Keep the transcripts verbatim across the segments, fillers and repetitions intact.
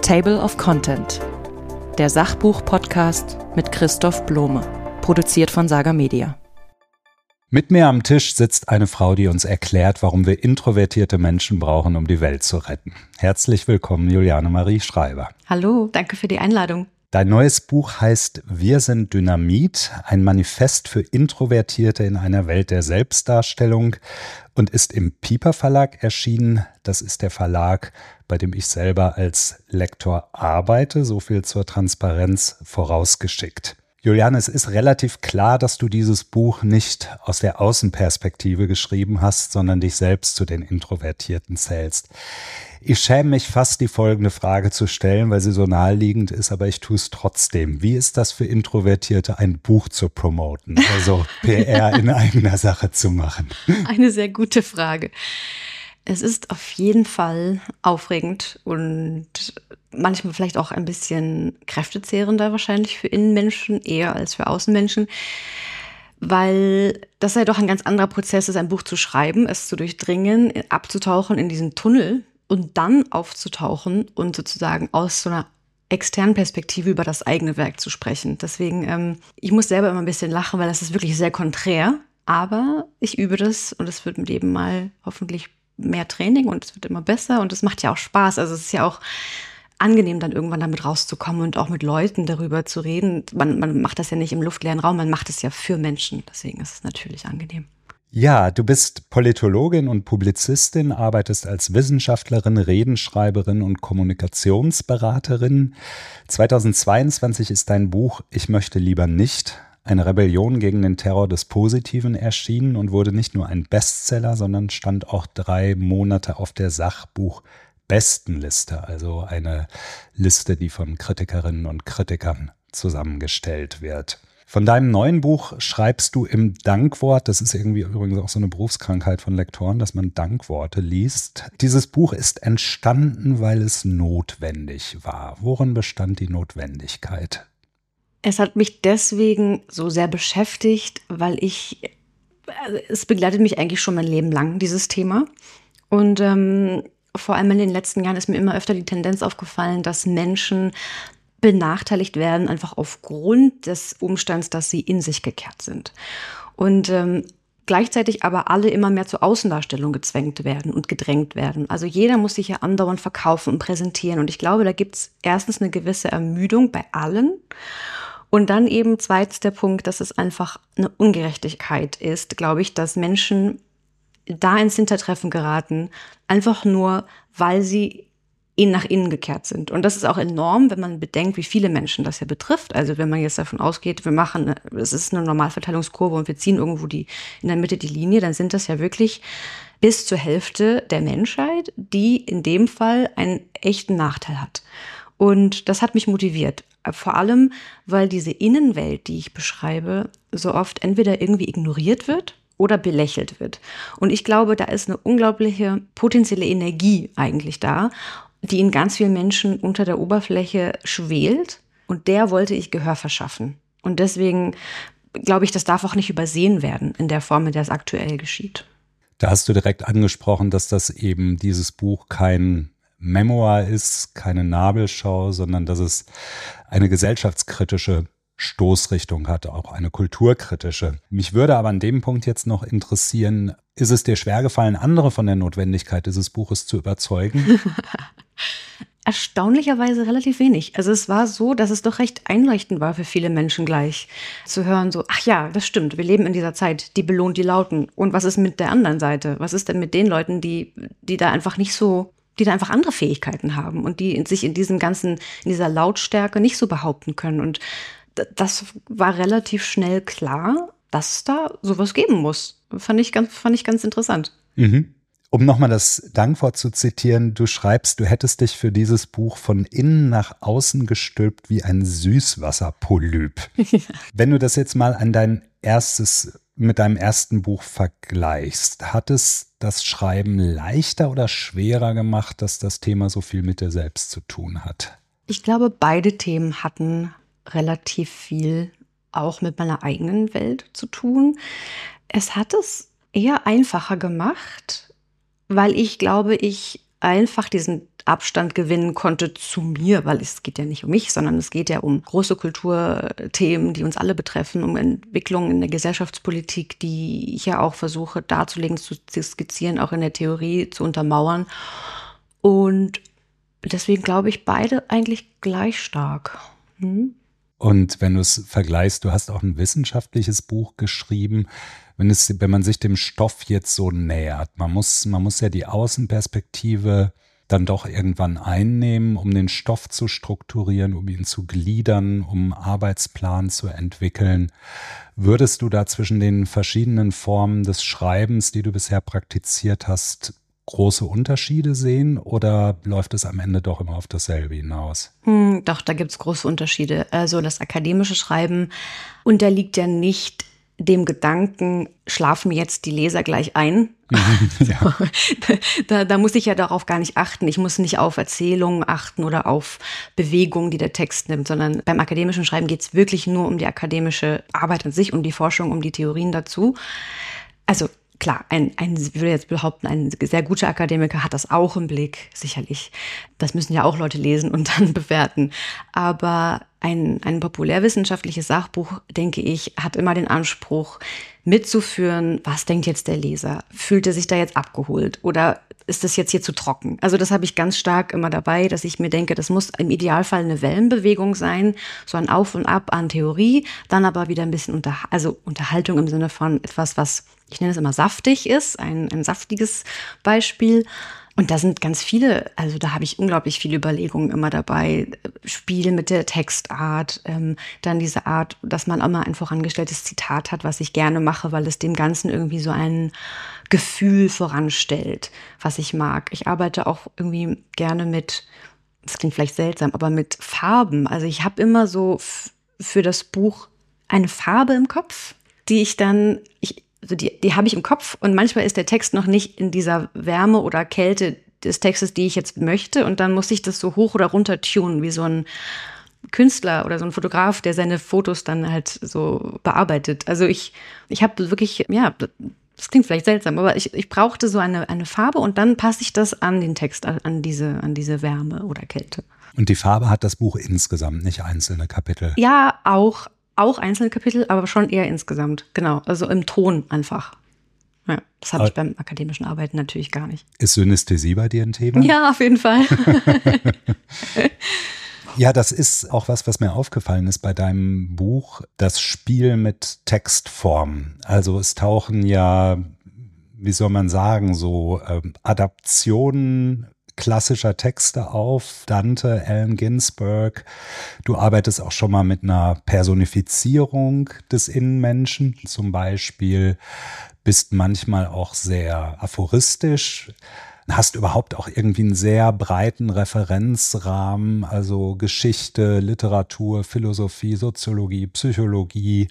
Table of Content, der Sachbuch-Podcast mit Christoph Blome, produziert von Saga Media. Mit mir am Tisch sitzt eine Frau, die uns erklärt, warum wir introvertierte Menschen brauchen, um die Welt zu retten. Herzlich willkommen, Juliane Marie Schreiber. Hallo, danke für die Einladung. Dein neues Buch heißt Wir sind Dynamit, ein Manifest für Introvertierte in einer Welt der Selbstdarstellung und ist im Piper Verlag erschienen. Das ist der Verlag, bei dem ich selber als Lektor arbeite, so viel zur Transparenz vorausgeschickt. Juliane, es ist relativ klar, dass du dieses Buch nicht aus der Außenperspektive geschrieben hast, sondern dich selbst zu den Introvertierten zählst. Ich schäme mich fast, die folgende Frage zu stellen, weil sie so naheliegend ist, aber ich tue es trotzdem. Wie ist das für Introvertierte, ein Buch zu promoten, also P R in eigener Sache zu machen? Eine sehr gute Frage. Es ist auf jeden Fall aufregend und manchmal vielleicht auch ein bisschen kräftezehrender wahrscheinlich für Innenmenschen, eher als für Außenmenschen, weil das ja doch ein ganz anderer Prozess ist, ein Buch zu schreiben, es zu durchdringen, abzutauchen in diesen Tunnel und dann aufzutauchen und sozusagen aus so einer externen Perspektive über das eigene Werk zu sprechen. Deswegen, ähm, ich muss selber immer ein bisschen lachen, weil das ist wirklich sehr konträr, aber ich übe das und es wird mit jedem Mal hoffentlich mehr Training und es wird immer besser und es macht ja auch Spaß. Also es ist ja auch angenehm, dann irgendwann damit rauszukommen und auch mit Leuten darüber zu reden. Man, man macht das ja nicht im luftleeren Raum, man macht es ja für Menschen. Deswegen ist es natürlich angenehm. Ja, du bist Politologin und Publizistin, arbeitest als Wissenschaftlerin, Redenschreiberin und Kommunikationsberaterin. zweitausendzweiundzwanzig ist dein Buch Ich möchte lieber nicht, eine Rebellion gegen den Terror des Positiven erschienen und wurde nicht nur ein Bestseller, sondern stand auch drei Monate auf der Sachbuch-Bestenliste, also eine Liste, die von Kritikerinnen und Kritikern zusammengestellt wird. Von deinem neuen Buch schreibst du im Dankwort, das ist irgendwie übrigens auch so eine Berufskrankheit von Lektoren, dass man Dankworte liest. Dieses Buch ist entstanden, weil es notwendig war. Worin bestand die Notwendigkeit? Es hat mich deswegen so sehr beschäftigt, weil ich, also es begleitet mich eigentlich schon mein Leben lang, dieses Thema. Und ähm, vor allem in den letzten Jahren ist mir immer öfter die Tendenz aufgefallen, dass Menschen benachteiligt werden, einfach aufgrund des Umstands, dass sie in sich gekehrt sind. Und ähm, gleichzeitig aber alle immer mehr zur Außendarstellung gezwängt werden und gedrängt werden. Also jeder muss sich ja andauernd verkaufen und präsentieren. Und ich glaube, da gibt es erstens eine gewisse Ermüdung bei allen. Und dann eben zweitens der Punkt, dass es einfach eine Ungerechtigkeit ist, glaube ich, dass Menschen da ins Hintertreffen geraten, einfach nur, weil sie in nach innen gekehrt sind. Und das ist auch enorm, wenn man bedenkt, wie viele Menschen das ja betrifft. Also wenn man jetzt davon ausgeht, wir machen, es ist eine Normalverteilungskurve und wir ziehen irgendwo die in der Mitte die Linie, dann sind das ja wirklich bis zur Hälfte der Menschheit, die in dem Fall einen echten Nachteil hat. Und das hat mich motiviert. Vor allem, weil diese Innenwelt, die ich beschreibe, so oft entweder irgendwie ignoriert wird oder belächelt wird. Und ich glaube, da ist eine unglaubliche potenzielle Energie eigentlich da, die in ganz vielen Menschen unter der Oberfläche schwelt. Und der wollte ich Gehör verschaffen. Und deswegen glaube ich, das darf auch nicht übersehen werden in der Form, in der es aktuell geschieht. Da hast du direkt angesprochen, dass das eben dieses Buch kein Memoir ist, keine Nabelschau, sondern dass es eine gesellschaftskritische Stoßrichtung hat, auch eine kulturkritische. Mich würde aber an dem Punkt jetzt noch interessieren, ist es dir schwergefallen, andere von der Notwendigkeit dieses Buches zu überzeugen? Erstaunlicherweise relativ wenig. Also es war so, dass es doch recht einleuchtend war für viele Menschen gleich zu hören, so, ach ja, das stimmt, wir leben in dieser Zeit, die belohnt die Lauten. Und was ist mit der anderen Seite? Was ist denn mit den Leuten, die, die da einfach nicht so die da einfach andere Fähigkeiten haben und die sich in diesem ganzen, in dieser Lautstärke nicht so behaupten können. Und das war relativ schnell klar, dass da sowas geben muss. Fand ich ganz, fand ich ganz interessant. Mhm. Um nochmal das Dankwort zu zitieren, du schreibst, du hättest dich für dieses Buch von innen nach außen gestülpt wie ein Süßwasserpolyp. Ja. Wenn du das jetzt mal an dein erstes mit deinem ersten Buch vergleichst, hat es das Schreiben leichter oder schwerer gemacht, dass das Thema so viel mit dir selbst zu tun hat? Ich glaube, beide Themen hatten relativ viel auch mit meiner eigenen Welt zu tun. Es hat es eher einfacher gemacht, weil ich glaube, ich einfach diesen Abstand gewinnen konnte zu mir, weil es geht ja nicht um mich, sondern es geht ja um große Kulturthemen, die uns alle betreffen, um Entwicklungen in der Gesellschaftspolitik, die ich ja auch versuche darzulegen, zu skizzieren, auch in der Theorie zu untermauern. Und deswegen glaube ich, beide eigentlich gleich stark. Hm? Und wenn du es vergleichst, du hast auch ein wissenschaftliches Buch geschrieben, wenn es, wenn man sich dem Stoff jetzt so nähert, man muss, man muss ja die Außenperspektive dann doch irgendwann einnehmen, um den Stoff zu strukturieren, um ihn zu gliedern, um einen Arbeitsplan zu entwickeln. Würdest du da zwischen den verschiedenen Formen des Schreibens, die du bisher praktiziert hast, große Unterschiede sehen oder läuft es am Ende doch immer auf dasselbe hinaus? Hm, doch, da gibt es große Unterschiede. Also das akademische Schreiben unterliegt ja nicht dem Gedanken, schlafen jetzt die Leser gleich ein. Ja. da, da muss ich ja darauf gar nicht achten. Ich muss nicht auf Erzählungen achten oder auf Bewegungen, die der Text nimmt, sondern beim akademischen Schreiben geht es wirklich nur um die akademische Arbeit an sich, um die Forschung, um die Theorien dazu. Also klar, ein, ein, ich würde jetzt behaupten, ein sehr guter Akademiker hat das auch im Blick, sicherlich. Das müssen ja auch Leute lesen und dann bewerten. Aber ein, ein populärwissenschaftliches Sachbuch, denke ich, hat immer den Anspruch, mitzuführen, was denkt jetzt der Leser? Fühlt er sich da jetzt abgeholt oder ist das jetzt hier zu trocken? Also das habe ich ganz stark immer dabei, dass ich mir denke, das muss im Idealfall eine Wellenbewegung sein, so ein Auf und Ab an Theorie, dann aber wieder ein bisschen unter, also Unterhaltung im Sinne von etwas, was, ich nenne es immer saftig ist, ein, ein saftiges Beispiel. Und da sind ganz viele, also da habe ich unglaublich viele Überlegungen immer dabei. Spiel mit der Textart, ähm, dann diese Art, dass man immer ein vorangestelltes Zitat hat, was ich gerne mache, weil es dem Ganzen irgendwie so ein Gefühl voranstellt, was ich mag. Ich arbeite auch irgendwie gerne mit, das klingt vielleicht seltsam, aber mit Farben. Also ich habe immer so f- für das Buch eine Farbe im Kopf, die ich dann, ich, also die, die habe ich im Kopf und manchmal ist der Text noch nicht in dieser Wärme oder Kälte des Textes, die ich jetzt möchte und dann muss ich das so hoch oder runter tunen, wie so ein Künstler oder so ein Fotograf, der seine Fotos dann halt so bearbeitet. Also ich, ich habe wirklich, ja, das klingt vielleicht seltsam, aber ich, ich brauchte so eine, eine Farbe und dann passe ich das an den Text, an diese, an diese Wärme oder Kälte. Und die Farbe hat das Buch insgesamt, nicht einzelne Kapitel? Ja, auch. Auch einzelne Kapitel, aber schon eher insgesamt. Genau, also im Ton einfach. Ja, das habe ich beim akademischen Arbeiten natürlich gar nicht. Ist Synästhesie bei dir ein Thema? Ja, auf jeden Fall. Ja, das ist auch was, was mir aufgefallen ist bei deinem Buch, das Spiel mit Textformen. Also es tauchen ja, wie soll man sagen, so ähm, Adaptionen klassischer Texte auf, Dante, Allen Ginsberg. Du arbeitest auch schon mal mit einer Personifizierung des Innenmenschen, zum Beispiel bist manchmal auch sehr aphoristisch, hast überhaupt auch irgendwie einen sehr breiten Referenzrahmen, also Geschichte, Literatur, Philosophie, Soziologie, Psychologie.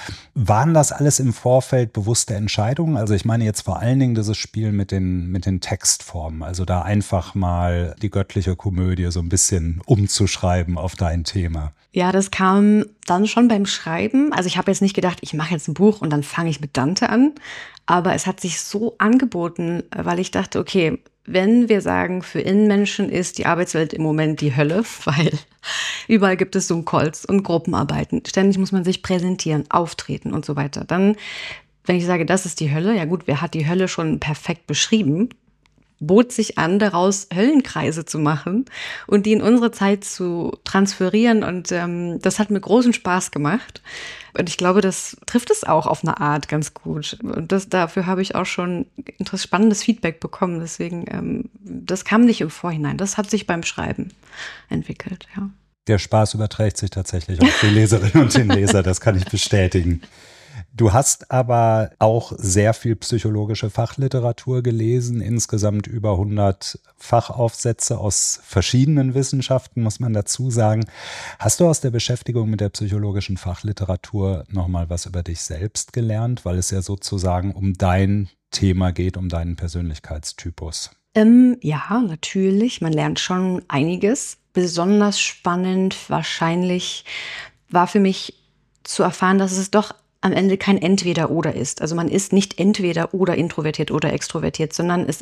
Waren das alles im Vorfeld bewusste Entscheidungen? Also ich meine jetzt vor allen Dingen dieses Spiel mit den, mit den Textformen, also da einfach mal die göttliche Komödie so ein bisschen umzuschreiben auf dein Thema. Ja, das kam dann schon beim Schreiben. Also ich habe jetzt nicht gedacht, ich mache jetzt ein Buch und dann fange ich mit Dante an. Aber es hat sich so angeboten, weil ich dachte, okay, wenn wir sagen, für Innenmenschen ist die Arbeitswelt im Moment die Hölle, weil überall gibt es Zoom-Calls und Gruppenarbeiten. Ständig muss man sich präsentieren, auftreten und so weiter. Dann, wenn ich sage, das ist die Hölle, ja gut, wer hat die Hölle schon perfekt beschrieben? Bot sich an, daraus Höllenkreise zu machen und die in unsere Zeit zu transferieren. Und ähm, das hat mir großen Spaß gemacht. Und ich glaube, das trifft es auch auf eine Art ganz gut. Und das, dafür habe ich auch schon spannendes Feedback bekommen. Deswegen, ähm, das kam nicht im Vorhinein. Das hat sich beim Schreiben entwickelt, ja. Der Spaß überträgt sich tatsächlich auf die Leserinnen und den Leser, das kann ich bestätigen. Du hast aber auch sehr viel psychologische Fachliteratur gelesen, insgesamt über hundert Fachaufsätze aus verschiedenen Wissenschaften, muss man dazu sagen. Hast du aus der Beschäftigung mit der psychologischen Fachliteratur nochmal was über dich selbst gelernt, weil es ja sozusagen um dein Thema geht, um deinen Persönlichkeitstypus? Ähm, ja, natürlich. Man lernt schon einiges. Besonders spannend wahrscheinlich war für mich zu erfahren, dass es doch am Ende kein Entweder-Oder ist. Also man ist nicht entweder oder introvertiert oder extrovertiert, sondern es ist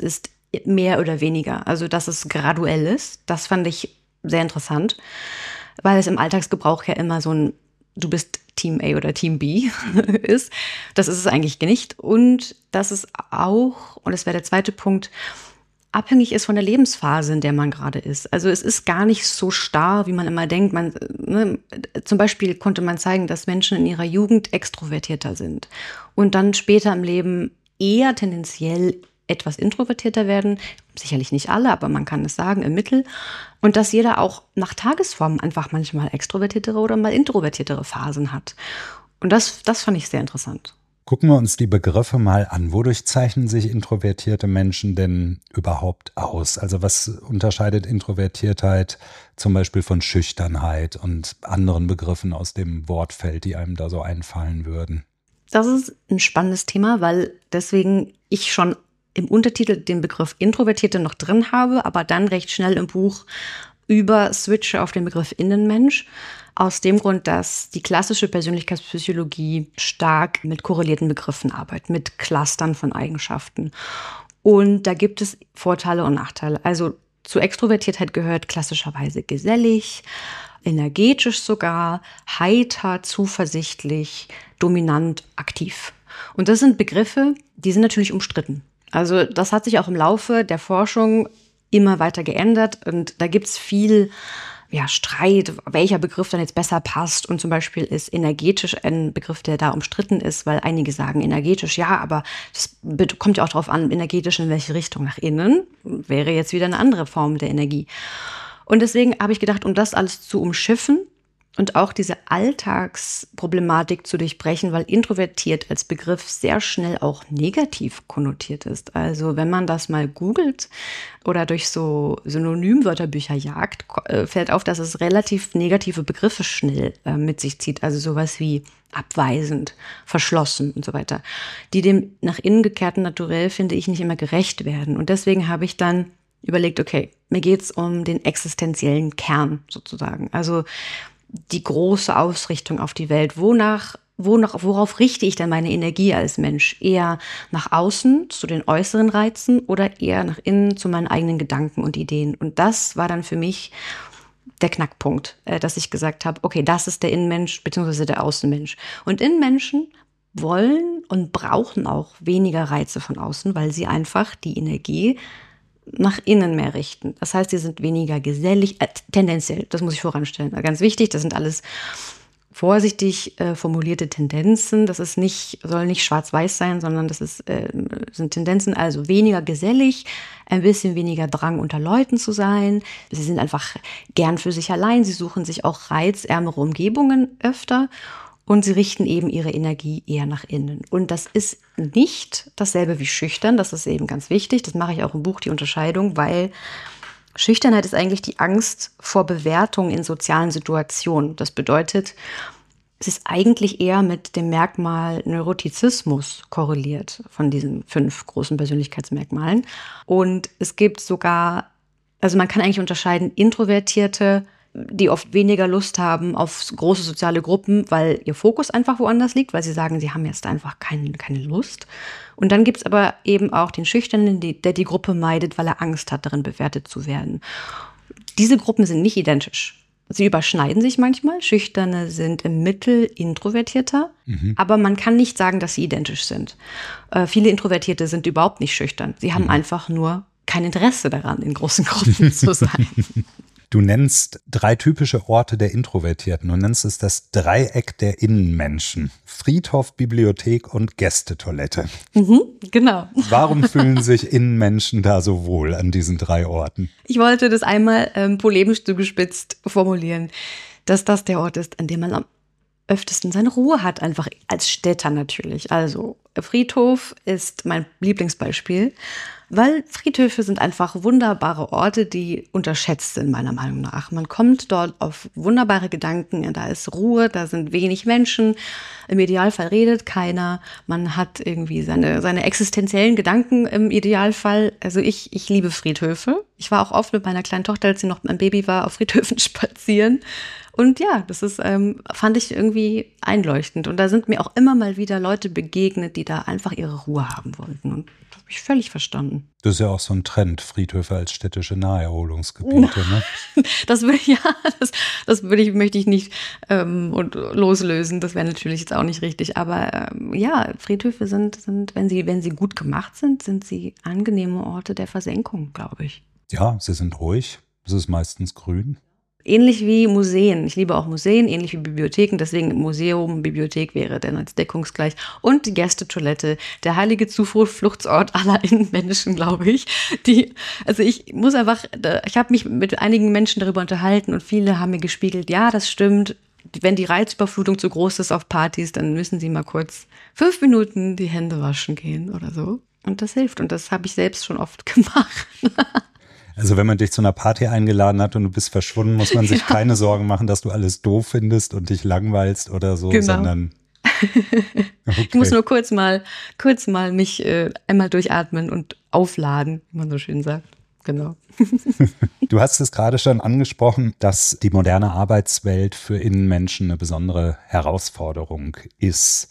mehr oder weniger. Also, dass es graduell ist, das fand ich sehr interessant, weil es im Alltagsgebrauch ja immer so ein du bist Team A oder Team B ist. Das ist es eigentlich nicht. Und dass es auch, und das wäre der zweite Punkt, abhängig ist von der Lebensphase, in der man gerade ist. Also es ist gar nicht so starr, wie man immer denkt. Man, ne, zum Beispiel konnte man zeigen, dass Menschen in ihrer Jugend extrovertierter sind und dann später im Leben eher tendenziell etwas introvertierter werden. Sicherlich nicht alle, aber man kann es sagen im Mittel. Und dass jeder auch nach Tagesform einfach manchmal extrovertiertere oder mal introvertiertere Phasen hat. Und das, das fand ich sehr interessant. Gucken wir uns die Begriffe mal an. Wodurch zeichnen sich introvertierte Menschen denn überhaupt aus? Also was unterscheidet Introvertiertheit zum Beispiel von Schüchternheit und anderen Begriffen aus dem Wortfeld, die einem da so einfallen würden? Das ist ein spannendes Thema, weil deswegen ich schon im Untertitel den Begriff Introvertierte noch drin habe, aber dann recht schnell im Buch über switche auf den Begriff Innenmensch. Aus dem Grund, dass die klassische Persönlichkeitspsychologie stark mit korrelierten Begriffen arbeitet, mit Clustern von Eigenschaften. Und da gibt es Vorteile und Nachteile. Also zur Extrovertiertheit gehört klassischerweise gesellig, energetisch sogar, heiter, zuversichtlich, dominant, aktiv. Und das sind Begriffe, die sind natürlich umstritten. Also das hat sich auch im Laufe der Forschung immer weiter geändert und da gibt's viel ja, Streit, welcher Begriff dann jetzt besser passt. Und zum Beispiel ist energetisch ein Begriff, der da umstritten ist, weil einige sagen energetisch, ja, aber das kommt ja auch darauf an, energetisch in welche Richtung, nach innen, wäre jetzt wieder eine andere Form der Energie. Und deswegen habe ich gedacht, um das alles zu umschiffen und auch diese Alltagsproblematik zu durchbrechen, weil introvertiert als Begriff sehr schnell auch negativ konnotiert ist. Also wenn man das mal googelt oder durch so Synonymwörterbücher jagt, fällt auf, dass es relativ negative Begriffe schnell äh, mit sich zieht. Also sowas wie abweisend, verschlossen und so weiter, die dem nach innen gekehrten Naturell, finde ich, nicht immer gerecht werden. Und deswegen habe ich dann überlegt, okay, mir geht's um den existenziellen Kern sozusagen. Also die große Ausrichtung auf die Welt. Wonach, wonach, worauf richte ich denn meine Energie als Mensch? Eher nach außen, zu den äußeren Reizen oder eher nach innen, zu meinen eigenen Gedanken und Ideen? Und das war dann für mich der Knackpunkt, äh, dass ich gesagt habe, okay, das ist der Innenmensch bzw. der Außenmensch. Und Innenmenschen wollen und brauchen auch weniger Reize von außen, weil sie einfach die Energie nach innen mehr richten. Das heißt, sie sind weniger gesellig, äh, tendenziell, das muss ich voranstellen. Ganz wichtig, das sind alles vorsichtig äh, formulierte Tendenzen. Das ist nicht, soll nicht schwarz-weiß sein, sondern das ist, äh, sind Tendenzen, also weniger gesellig, ein bisschen weniger Drang unter Leuten zu sein. Sie sind einfach gern für sich allein. Sie suchen sich auch reizärmere Umgebungen öfter. Und sie richten eben ihre Energie eher nach innen. Und das ist nicht dasselbe wie schüchtern. Das ist eben ganz wichtig. Das mache ich auch im Buch, die Unterscheidung, weil Schüchternheit ist eigentlich die Angst vor Bewertung in sozialen Situationen. Das bedeutet, es ist eigentlich eher mit dem Merkmal Neurotizismus korreliert von diesen fünf großen Persönlichkeitsmerkmalen. Und es gibt sogar, also man kann eigentlich unterscheiden, Introvertierte, die oft weniger Lust haben auf große soziale Gruppen, weil ihr Fokus einfach woanders liegt, weil sie sagen, sie haben jetzt einfach keine, keine Lust. Und dann gibt's aber eben auch den Schüchternen, die, der die Gruppe meidet, weil er Angst hat, darin bewertet zu werden. Diese Gruppen sind nicht identisch. Sie überschneiden sich manchmal. Schüchterne sind im Mittel introvertierter, mhm. aber man kann nicht sagen, dass sie identisch sind. Äh, viele Introvertierte sind überhaupt nicht schüchtern. Sie haben mhm. einfach nur kein Interesse daran, in großen Gruppen zu sein. Du nennst drei typische Orte der Introvertierten. Du nennst es das Dreieck der Innenmenschen. Friedhof, Bibliothek und Gästetoilette. Mhm, genau. Warum fühlen sich Innenmenschen da so wohl an diesen drei Orten? Ich wollte das einmal ähm, polemisch zugespitzt formulieren, dass das der Ort ist, an dem man am öftesten seine Ruhe hat, einfach als Städter natürlich. Also Friedhof ist mein Lieblingsbeispiel, weil Friedhöfe sind einfach wunderbare Orte, die unterschätzt sind, meiner Meinung nach. Man kommt dort auf wunderbare Gedanken, da ist Ruhe, da sind wenig Menschen, im Idealfall redet keiner, man hat irgendwie seine, seine existenziellen Gedanken im Idealfall. Also ich, ich liebe Friedhöfe. Ich war auch oft mit meiner kleinen Tochter, als sie noch ein Baby war, auf Friedhöfen spazieren. Und ja, das ist, ähm, fand ich irgendwie einleuchtend. Und da sind mir auch immer mal wieder Leute begegnet, die da einfach ihre Ruhe haben wollten. Und das habe ich völlig verstanden. Das ist ja auch so ein Trend, Friedhöfe als städtische Naherholungsgebiete, ne? Das würde ja, das, das würde ich, möchte ich nicht ähm, und loslösen. Das wäre natürlich jetzt auch nicht richtig. Aber ähm, ja, Friedhöfe sind, sind, wenn sie, wenn sie gut gemacht sind, sind sie angenehme Orte der Versenkung, glaube ich. Ja, sie sind ruhig. Es ist meistens grün. Ähnlich wie Museen. Ich liebe auch Museen, ähnlich wie Bibliotheken. Deswegen Museum, Bibliothek wäre dann als deckungsgleich. Und die Gästetoilette, der heilige Zufluchtsort aller Menschen, glaube ich. Die, also ich muss einfach, ich habe mich mit einigen Menschen darüber unterhalten und viele haben mir gespiegelt, ja, das stimmt. Wenn die Reizüberflutung zu groß ist auf Partys, dann müssen sie mal kurz fünf Minuten die Hände waschen gehen oder so. Und das hilft. Und das habe ich selbst schon oft gemacht. Also wenn man dich zu einer Party eingeladen hat und du bist verschwunden, muss man sich ja. keine Sorgen machen, dass du alles doof findest und dich langweilst oder so, genau. sondern okay. Ich muss nur kurz mal, kurz mal mich äh, einmal durchatmen und aufladen, wie man so schön sagt. Genau. Du hast es gerade schon angesprochen, dass die moderne Arbeitswelt für Innenmenschen eine besondere Herausforderung ist.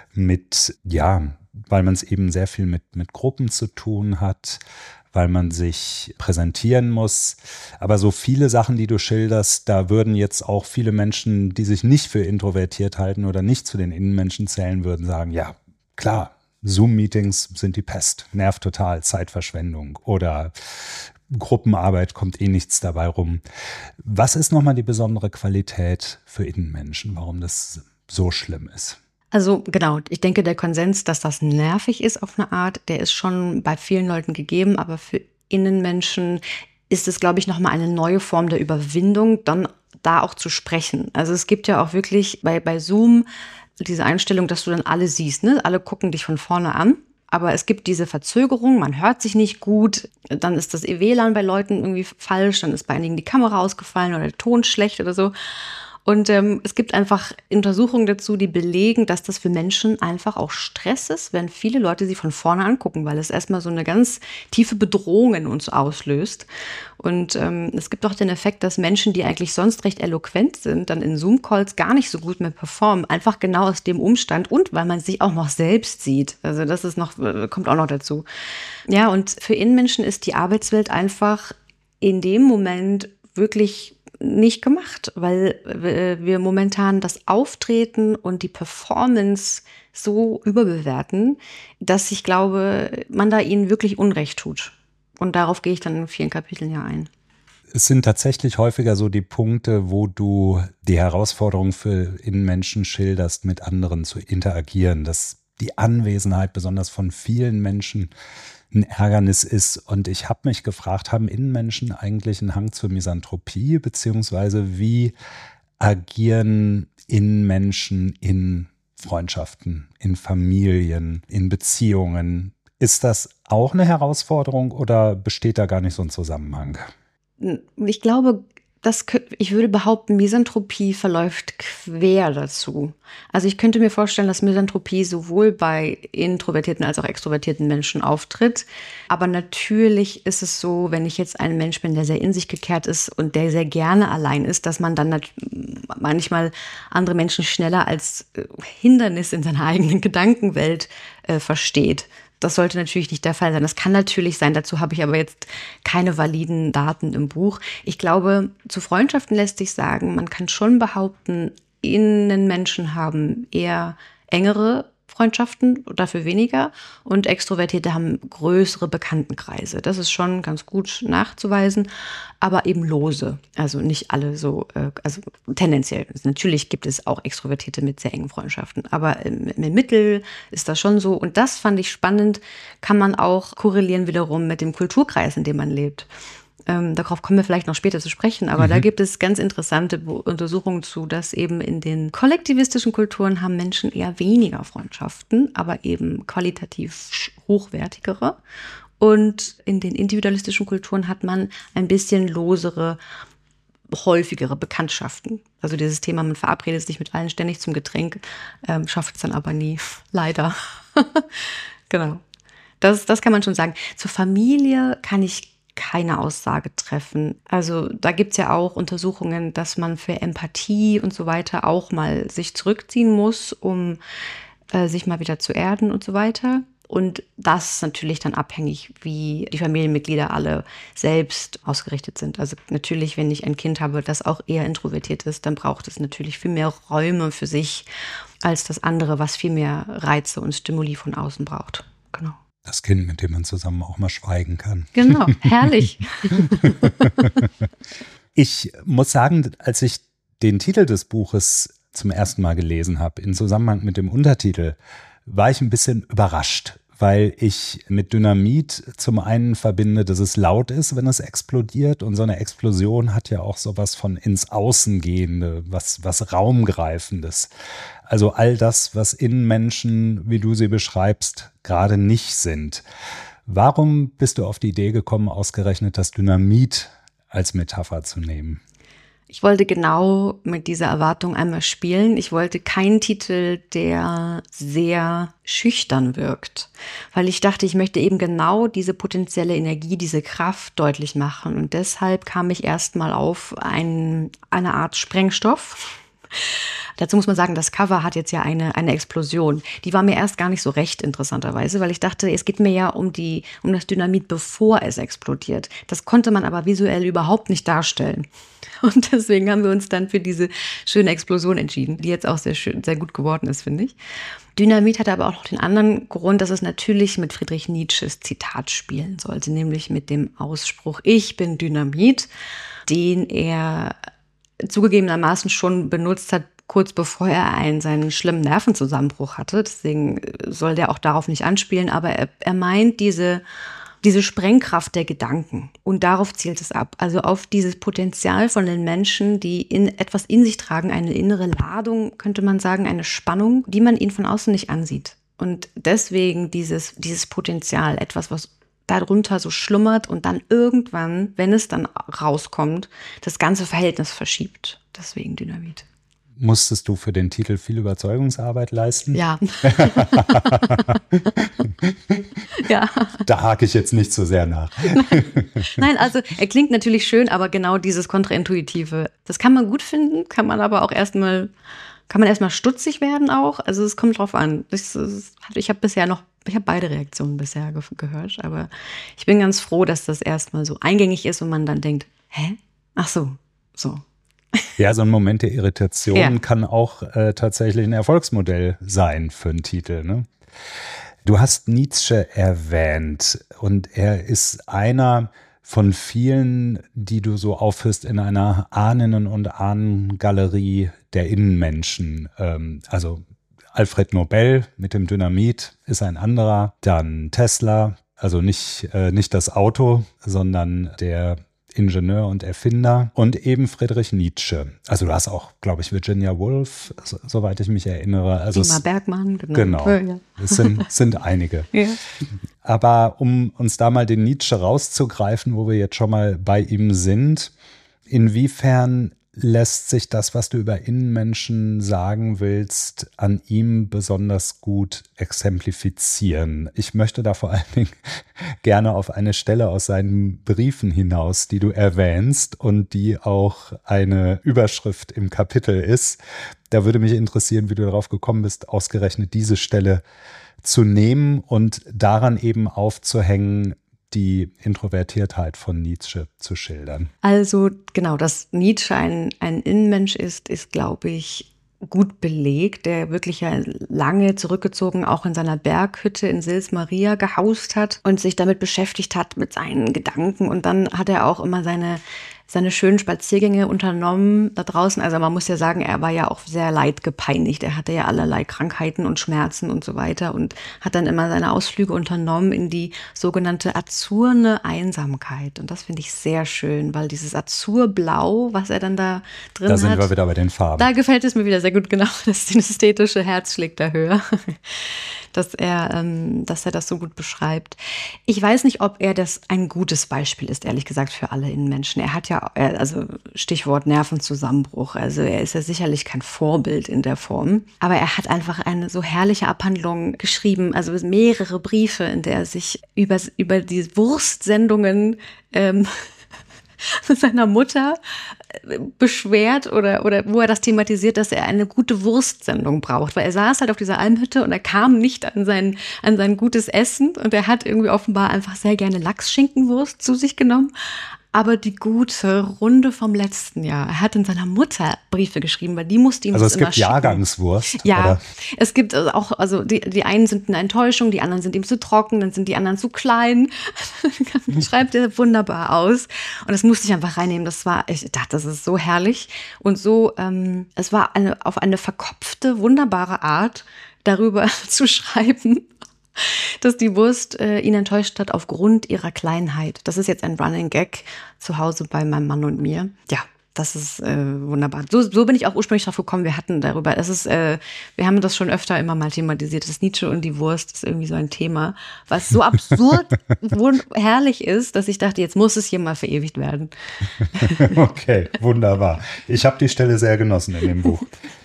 Mit, ja, weil man es eben sehr viel mit, mit Gruppen zu tun hat, weil man sich präsentieren muss. Aber so viele Sachen, die du schilderst, da würden jetzt auch viele Menschen, die sich nicht für introvertiert halten oder nicht zu den Innenmenschen zählen würden, sagen, ja, klar, Zoom-Meetings sind die Pest, nervt total, Zeitverschwendung oder Gruppenarbeit, kommt eh nichts dabei rum. Was ist nochmal die besondere Qualität für Innenmenschen, warum das so schlimm ist? Also genau, ich denke, der Konsens, dass das nervig ist auf eine Art, der ist schon bei vielen Leuten gegeben, aber für Innenmenschen ist es, glaube ich, nochmal eine neue Form der Überwindung, dann da auch zu sprechen. Also es gibt ja auch wirklich bei, bei Zoom diese Einstellung, dass du dann alle siehst, ne? Alle gucken dich von vorne an, aber es gibt diese Verzögerung, man hört sich nicht gut, dann ist das W L A N bei Leuten irgendwie falsch, dann ist bei einigen die Kamera ausgefallen oder der Ton schlecht oder so. Und ähm, es gibt einfach Untersuchungen dazu, die belegen, dass das für Menschen einfach auch Stress ist, wenn viele Leute sie von vorne angucken, weil es erstmal so eine ganz tiefe Bedrohung in uns auslöst. Und ähm, es gibt auch den Effekt, dass Menschen, die eigentlich sonst recht eloquent sind, dann in Zoom-Calls gar nicht so gut mehr performen. Einfach genau aus dem Umstand und weil man sich auch noch selbst sieht. Also das ist noch, kommt auch noch dazu. Ja, und für Innenmenschen ist die Arbeitswelt einfach in dem Moment wirklich nicht gemacht, weil wir momentan das Auftreten und die Performance so überbewerten, dass ich glaube, man da ihnen wirklich Unrecht tut. Und darauf gehe ich dann in vielen Kapiteln ja ein. Es sind tatsächlich häufiger so die Punkte, wo du die Herausforderung für Innenmenschen schilderst, mit anderen zu interagieren, dass die Anwesenheit besonders von vielen Menschen ein Ärgernis ist. Und ich habe mich gefragt, haben Innenmenschen eigentlich einen Hang zur Misanthropie, beziehungsweise wie agieren Innenmenschen in Freundschaften, in Familien, in Beziehungen? Ist das auch eine Herausforderung oder besteht da gar nicht so ein Zusammenhang? Ich glaube, das, ich würde behaupten, Misanthropie verläuft quer dazu. Also ich könnte mir vorstellen, dass Misanthropie sowohl bei introvertierten als auch extrovertierten Menschen auftritt. Aber natürlich ist es so, wenn ich jetzt ein Mensch bin, der sehr in sich gekehrt ist und der sehr gerne allein ist, dass man dann manchmal andere Menschen schneller als Hindernis in seiner eigenen Gedankenwelt äh, versteht. Das sollte natürlich nicht der Fall sein. Das kann natürlich sein. Dazu habe ich aber jetzt keine validen Daten im Buch. Ich glaube, zu Freundschaften lässt sich sagen, man kann schon behaupten, Innenmenschen haben eher engere Freundschaften, dafür weniger. Und Extrovertierte haben größere Bekanntenkreise. Das ist schon ganz gut nachzuweisen, aber eben lose. Also nicht alle so, also tendenziell. Natürlich gibt es auch Extrovertierte mit sehr engen Freundschaften, aber im, im Mittel ist das schon so. Und das fand ich spannend, kann man auch korrelieren wiederum mit dem Kulturkreis, in dem man lebt. Ähm, darauf kommen wir vielleicht noch später zu sprechen, aber mhm. da gibt es ganz interessante Untersuchungen zu, dass eben in den kollektivistischen Kulturen haben Menschen eher weniger Freundschaften, aber eben qualitativ hochwertigere. Und in den individualistischen Kulturen hat man ein bisschen losere, häufigere Bekanntschaften. Also dieses Thema, man verabredet sich mit allen ständig zum Getränk, ähm, schafft es dann aber nie, leider. Genau. Das, das kann man schon sagen. Zur Familie kann ich keine Aussage treffen. Also da gibt es ja auch Untersuchungen, dass man für Empathie und so weiter auch mal sich zurückziehen muss, um äh, sich mal wieder zu erden und so weiter. Und das ist natürlich dann abhängig, wie die Familienmitglieder alle selbst ausgerichtet sind. Also natürlich, wenn ich ein Kind habe, das auch eher introvertiert ist, dann braucht es natürlich viel mehr Räume für sich als das andere, was viel mehr Reize und Stimuli von außen braucht. Genau. Das Kind, mit dem man zusammen auch mal schweigen kann. Genau, herrlich. Ich muss sagen, als ich den Titel des Buches zum ersten Mal gelesen habe, in Zusammenhang mit dem Untertitel, war ich ein bisschen überrascht, weil ich mit Dynamit zum einen verbinde, dass es laut ist, wenn es explodiert. Und so eine Explosion hat ja auch sowas von ins Außen gehende, was, was Raumgreifendes. Also all das, was in Menschen, wie du sie beschreibst, gerade nicht sind. Warum bist du auf die Idee gekommen, ausgerechnet das Dynamit als Metapher zu nehmen? Ich wollte genau mit dieser Erwartung einmal spielen. Ich wollte keinen Titel, der sehr schüchtern wirkt, weil ich dachte, ich möchte eben genau diese potenzielle Energie, diese Kraft deutlich machen. Und deshalb kam ich erstmal auf ein, eine Art Sprengstoff. Dazu muss man sagen, das Cover hat jetzt ja eine, eine Explosion. Die war mir erst gar nicht so recht, interessanterweise, weil ich dachte, es geht mir ja um, die, um das Dynamit, bevor es explodiert. Das konnte man aber visuell überhaupt nicht darstellen. Und deswegen haben wir uns dann für diese schöne Explosion entschieden, die jetzt auch sehr schön, sehr gut geworden ist, finde ich. Dynamit hatte aber auch noch den anderen Grund, dass es natürlich mit Friedrich Nietzsches Zitat spielen sollte, nämlich mit dem Ausspruch, ich bin Dynamit, den er zugegebenermaßen schon benutzt hat, kurz bevor er einen seinen schlimmen Nervenzusammenbruch hatte. Deswegen soll der auch darauf nicht anspielen, aber er, er meint diese, diese Sprengkraft der Gedanken. Und darauf zielt es ab. Also auf dieses Potenzial von den Menschen, die in, etwas in sich tragen, eine innere Ladung, könnte man sagen, eine Spannung, die man ihnen von außen nicht ansieht. Und deswegen dieses, dieses Potenzial, etwas, was darunter so schlummert und dann irgendwann, wenn es dann rauskommt, das ganze Verhältnis verschiebt. Deswegen Dynamit. Musstest du für den Titel viel Überzeugungsarbeit leisten? Ja. Ja. Da hake ich jetzt nicht so sehr nach. Nein, also er klingt natürlich schön, aber genau dieses Kontraintuitive, das kann man gut finden, kann man aber auch erstmal, kann man erstmal stutzig werden auch. Also es kommt drauf an. Ich, ich habe bisher noch, ich habe beide Reaktionen bisher ge- gehört, aber ich bin ganz froh, dass das erstmal so eingängig ist und man dann denkt, hä? Ach so, so. Ja, so ein Moment der Irritation ja. kann auch äh, tatsächlich ein Erfolgsmodell sein für einen Titel, ne? Du hast Nietzsche erwähnt und er ist einer von vielen, die du so aufführst in einer Ahninnen- und Ahnengalerie der Innenmenschen. Ähm, also Alfred Nobel mit dem Dynamit ist ein anderer, dann Tesla, also nicht, äh, nicht das Auto, sondern der Ingenieur und Erfinder und eben Friedrich Nietzsche. Also du hast auch, glaube ich, Virginia Woolf, so, soweit ich mich erinnere. Also Ingmar Bergmann, genau. Genau, ja, ja. es sind, sind einige. Ja. Aber um uns da mal den Nietzsche rauszugreifen, wo wir jetzt schon mal bei ihm sind, inwiefern lässt sich das, was du über Innenmenschen sagen willst, an ihm besonders gut exemplifizieren? Ich möchte da vor allen Dingen gerne auf eine Stelle aus seinen Briefen hinaus, die du erwähnst und die auch eine Überschrift im Kapitel ist. Da würde mich interessieren, wie du darauf gekommen bist, ausgerechnet diese Stelle zu nehmen und daran eben aufzuhängen, die Introvertiertheit von Nietzsche zu schildern. Also genau, dass Nietzsche ein, ein Innenmensch ist, ist, glaube ich, gut belegt, der wirklich ja lange zurückgezogen auch in seiner Berghütte in Sils Maria gehaust hat und sich damit beschäftigt hat mit seinen Gedanken. Und dann hat er auch immer seine seine schönen Spaziergänge unternommen da draußen. Also man muss ja sagen, er war ja auch sehr leidgepeinigt. Er hatte ja allerlei Krankheiten und Schmerzen und so weiter und hat dann immer seine Ausflüge unternommen in die sogenannte azurne Einsamkeit. Und das finde ich sehr schön, weil dieses Azurblau, was er dann da drin hat. Da sind hat, wir wieder bei den Farben. Da gefällt es mir wieder sehr gut, genau. Das ästhetische Herz schlägt da höher. dass er, ähm, dass er das so gut beschreibt. Ich weiß nicht, ob er das ein gutes Beispiel ist, ehrlich gesagt, für alle Innenmenschen. Er hat ja, also Stichwort Nervenzusammenbruch, also er ist ja sicherlich kein Vorbild in der Form, aber er hat einfach eine so herrliche Abhandlung geschrieben, also mehrere Briefe, in der er sich über, über die Wurstsendungen ähm, seiner Mutter beschwert oder, oder wo er das thematisiert, dass er eine gute Wurstsendung braucht. Weil er saß halt auf dieser Almhütte und er kam nicht an sein, an sein gutes Essen und er hat irgendwie offenbar einfach sehr gerne Lachsschinkenwurst zu sich genommen. Aber die gute Runde vom letzten Jahr. Er hat in seiner Mutter Briefe geschrieben, weil die musste ihm also das immer schicken. Also es gibt Jahrgangswurst? Ja, oder? Es gibt auch, also die, die einen sind eine Enttäuschung, die anderen sind ihm zu trocken, dann sind die anderen zu klein. Das schreibt er wunderbar aus. Und das musste ich einfach reinnehmen. Das war, ich dachte, das ist so herrlich. Und so, ähm, es war eine, auf eine verkopfte, wunderbare Art, darüber zu schreiben, dass die Wurst äh, ihn enttäuscht hat aufgrund ihrer Kleinheit. Das ist jetzt ein Running Gag zu Hause bei meinem Mann und mir. Ja, das ist äh, wunderbar. So, so bin ich auch ursprünglich drauf gekommen. Wir hatten darüber, es ist, äh, wir haben das schon öfter immer mal thematisiert. Das Nietzsche und die Wurst ist irgendwie so ein Thema, was so absurd herrlich ist, dass ich dachte, jetzt muss es hier mal verewigt werden. Okay, wunderbar. Ich habe die Stelle sehr genossen in dem Buch.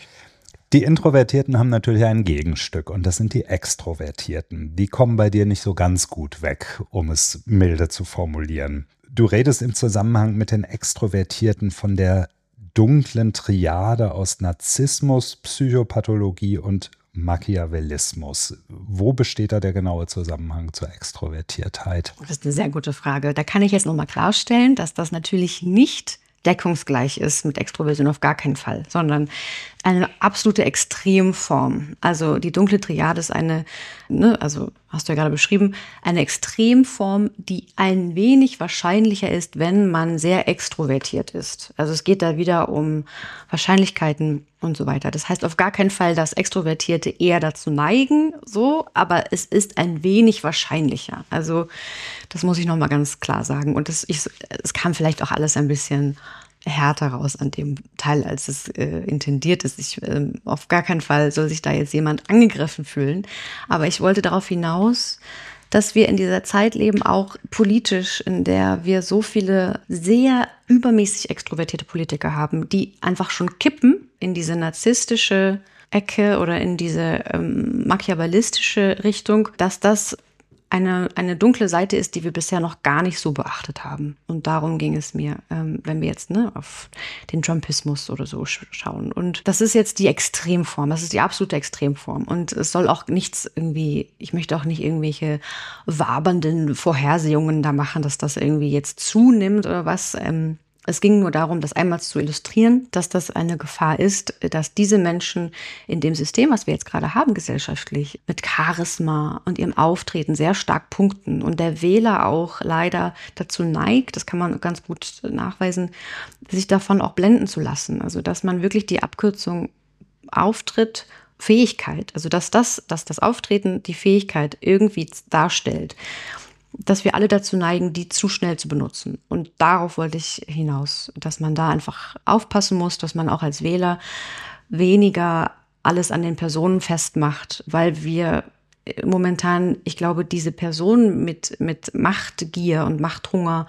Die Introvertierten haben natürlich ein Gegenstück und das sind die Extrovertierten. Die kommen bei dir nicht so ganz gut weg, um es milde zu formulieren. Du redest im Zusammenhang mit den Extrovertierten von der dunklen Triade aus Narzissmus, Psychopathologie und Machiavellismus. Wo besteht da der genaue Zusammenhang zur Extrovertiertheit? Das ist eine sehr gute Frage. Da kann ich jetzt nochmal klarstellen, dass das natürlich nicht deckungsgleich ist mit Extroversion, auf gar keinen Fall, sondern eine absolute Extremform. Also die dunkle Triade ist eine, ne, also hast du ja gerade beschrieben, eine Extremform, die ein wenig wahrscheinlicher ist, wenn man sehr extrovertiert ist. Also es geht da wieder um Wahrscheinlichkeiten und so weiter. Das heißt auf gar keinen Fall, dass Extrovertierte eher dazu neigen, so, aber es ist ein wenig wahrscheinlicher. Also das muss ich nochmal ganz klar sagen. Und das, ich, es kam vielleicht auch alles ein bisschen härter raus an dem Teil, als es äh, intendiert ist. Ich, äh, auf gar keinen Fall soll sich da jetzt jemand angegriffen fühlen. Aber ich wollte darauf hinaus, dass wir in dieser Zeit leben, auch politisch, in der wir so viele sehr übermäßig extrovertierte Politiker haben, die einfach schon kippen in diese narzisstische Ecke oder in diese ähm, machiavellistische Richtung, dass das eine, eine dunkle Seite ist, die wir bisher noch gar nicht so beachtet haben. Und darum ging es mir, ähm, wenn wir jetzt ne, auf den Trumpismus oder so sch- schauen. Und das ist jetzt die Extremform, das ist die absolute Extremform. Und es soll auch nichts irgendwie, ich möchte auch nicht irgendwelche wabernden Vorhersehungen da machen, dass das irgendwie jetzt zunimmt oder was. Ähm, Es ging nur darum, das einmal zu illustrieren, dass das eine Gefahr ist, dass diese Menschen in dem System, was wir jetzt gerade haben gesellschaftlich, mit Charisma und ihrem Auftreten sehr stark punkten und der Wähler auch leider dazu neigt, das kann man ganz gut nachweisen, sich davon auch blenden zu lassen. Also dass man wirklich die Abkürzung Auftritt, Fähigkeit, also dass das, dass das Auftreten die Fähigkeit irgendwie darstellt, dass wir alle dazu neigen, die zu schnell zu benutzen. Und darauf wollte ich hinaus, dass man da einfach aufpassen muss, dass man auch als Wähler weniger alles an den Personen festmacht, weil wir momentan, ich glaube, diese Personen mit, mit Machtgier und Machthunger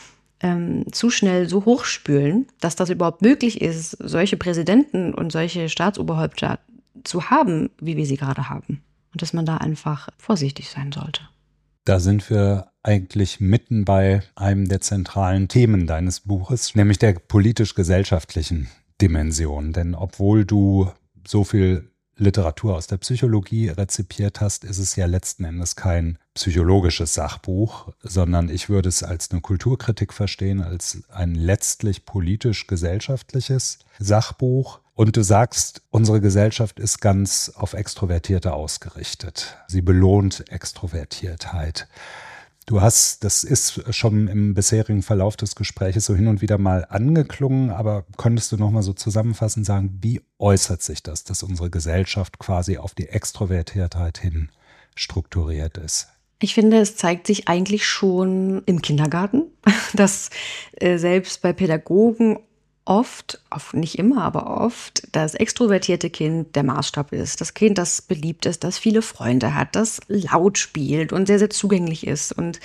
ähm, zu schnell so hochspülen, dass das überhaupt möglich ist, solche Präsidenten und solche Staatsoberhäupter zu haben, wie wir sie gerade haben. Und dass man da einfach vorsichtig sein sollte. Da sind wir eigentlich mitten bei einem der zentralen Themen deines Buches, nämlich der politisch-gesellschaftlichen Dimension. Denn obwohl du so viel Literatur aus der Psychologie rezipiert hast, ist es ja letzten Endes kein psychologisches Sachbuch, sondern ich würde es als eine Kulturkritik verstehen, als ein letztlich politisch-gesellschaftliches Sachbuch. Und du sagst, unsere Gesellschaft ist ganz auf Extrovertierte ausgerichtet. Sie belohnt Extrovertiertheit. Du hast, das ist schon im bisherigen Verlauf des Gespräches so hin und wieder mal angeklungen, aber könntest du noch mal so zusammenfassend sagen, wie äußert sich das, dass unsere Gesellschaft quasi auf die Extrovertiertheit hin strukturiert ist? Ich finde, es zeigt sich eigentlich schon im Kindergarten, dass äh, selbst bei Pädagogen oft, oft, nicht immer, aber oft, das extrovertierte Kind der Maßstab ist. Das Kind, das beliebt ist, das viele Freunde hat, das laut spielt und sehr, sehr zugänglich ist und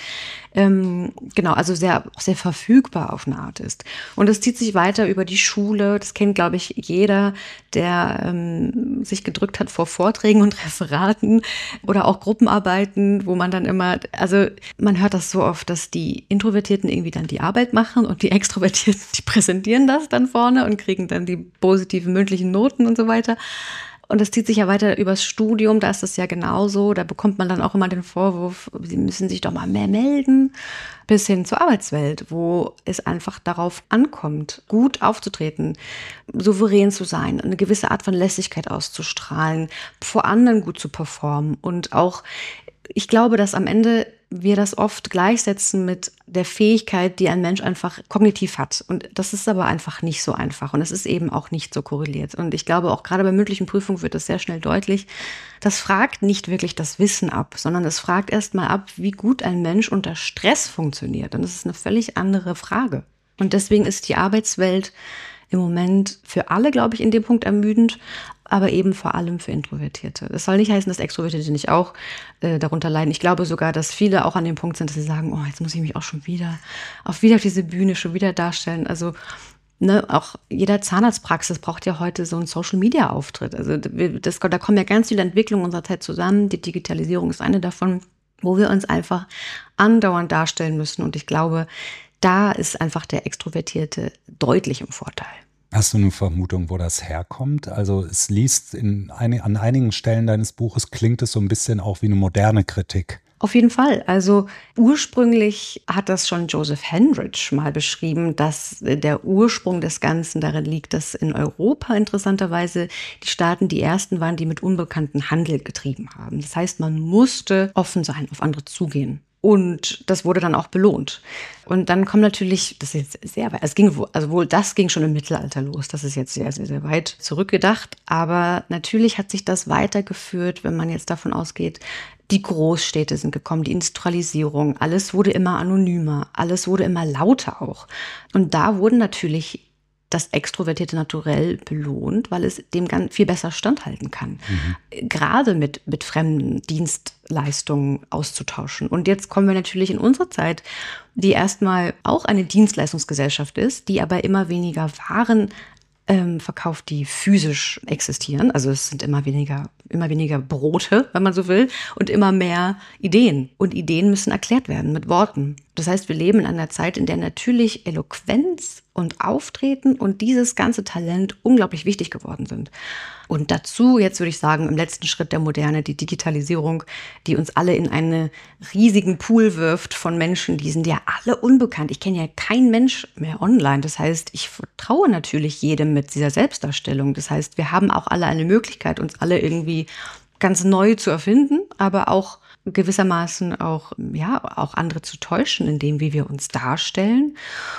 ähm, genau, also sehr, auch sehr verfügbar auf eine Art ist. Und das zieht sich weiter über die Schule. Das kennt, glaube ich, jeder, der ähm, sich gedrückt hat vor Vorträgen und Referaten oder auch Gruppenarbeiten, wo man dann immer, also man hört das so oft, dass die Introvertierten irgendwie dann die Arbeit machen und die Extrovertierten, die präsentieren das dann vorne und kriegen dann die positiven mündlichen Noten und so weiter. Und das zieht sich ja weiter übers Studium, da ist das ja genauso. Da bekommt man dann auch immer den Vorwurf, sie müssen sich doch mal mehr melden, bis hin zur Arbeitswelt, wo es einfach darauf ankommt, gut aufzutreten, souverän zu sein, eine gewisse Art von Lässigkeit auszustrahlen, vor anderen gut zu performen. Und auch, ich glaube, dass am Ende wir das oft gleichsetzen mit der Fähigkeit, die ein Mensch einfach kognitiv hat. Und das ist aber einfach nicht so einfach. Und es ist eben auch nicht so korreliert. Und ich glaube, auch gerade bei mündlichen Prüfungen wird das sehr schnell deutlich. Das fragt nicht wirklich das Wissen ab, sondern es fragt erst mal ab, wie gut ein Mensch unter Stress funktioniert. Und das ist eine völlig andere Frage. Und deswegen ist die Arbeitswelt im Moment für alle, glaube ich, in dem Punkt ermüdend, aber eben vor allem für Introvertierte. Das soll nicht heißen, dass Extrovertierte nicht auch äh, darunter leiden. Ich glaube sogar, dass viele auch an dem Punkt sind, dass sie sagen, oh, jetzt muss ich mich auch schon wieder auf wieder auf diese Bühne schon wieder darstellen. Also ne, auch jeder Zahnarztpraxis braucht ja heute so einen Social-Media-Auftritt. Also das, da kommen ja ganz viele Entwicklungen unserer Zeit zusammen. Die Digitalisierung ist eine davon, wo wir uns einfach andauernd darstellen müssen. Und ich glaube, da ist einfach der Extrovertierte deutlich im Vorteil. Hast du eine Vermutung, wo das herkommt? Also es liest in ein, an einigen Stellen deines Buches, klingt es so ein bisschen auch wie eine moderne Kritik. Auf jeden Fall. Also ursprünglich hat das schon Joseph Henrich mal beschrieben, dass der Ursprung des Ganzen darin liegt, dass in Europa interessanterweise die Staaten die ersten waren, die mit unbekannten Handel getrieben haben. Das heißt, man musste offen sein, auf andere zugehen. Und das wurde dann auch belohnt. Und dann kommt natürlich, das ist jetzt sehr weit, es ging, also wohl das ging schon im Mittelalter los, das ist jetzt sehr, sehr, sehr weit zurückgedacht. Aber natürlich hat sich das weitergeführt, wenn man jetzt davon ausgeht, die Großstädte sind gekommen, die Industrialisierung, alles wurde immer anonymer, alles wurde immer lauter auch. Und da wurden natürlich das extrovertierte Naturell belohnt, weil es dem ganz viel besser standhalten kann. Mhm. Gerade mit, mit fremden Dienstleistungen auszutauschen. Und jetzt kommen wir natürlich in unsere Zeit, die erstmal auch eine Dienstleistungsgesellschaft ist, die aber immer weniger Waren ähm, verkauft, die physisch existieren. Also es sind immer weniger, immer weniger Brote, wenn man so will, und immer mehr Ideen. Und Ideen müssen erklärt werden mit Worten. Das heißt, wir leben in einer Zeit, in der natürlich Eloquenz und Auftreten und dieses ganze Talent unglaublich wichtig geworden sind. Und dazu, jetzt würde ich sagen, im letzten Schritt der Moderne, die Digitalisierung, die uns alle in einen riesigen Pool wirft von Menschen, die sind ja alle unbekannt. Ich kenne ja keinen Mensch mehr online. Das heißt, ich vertraue natürlich jedem mit dieser Selbstdarstellung. Das heißt, wir haben auch alle eine Möglichkeit, uns alle irgendwie ganz neu zu erfinden, aber auch gewissermaßen auch, ja, auch andere zu täuschen, in dem, wie wir uns darstellen.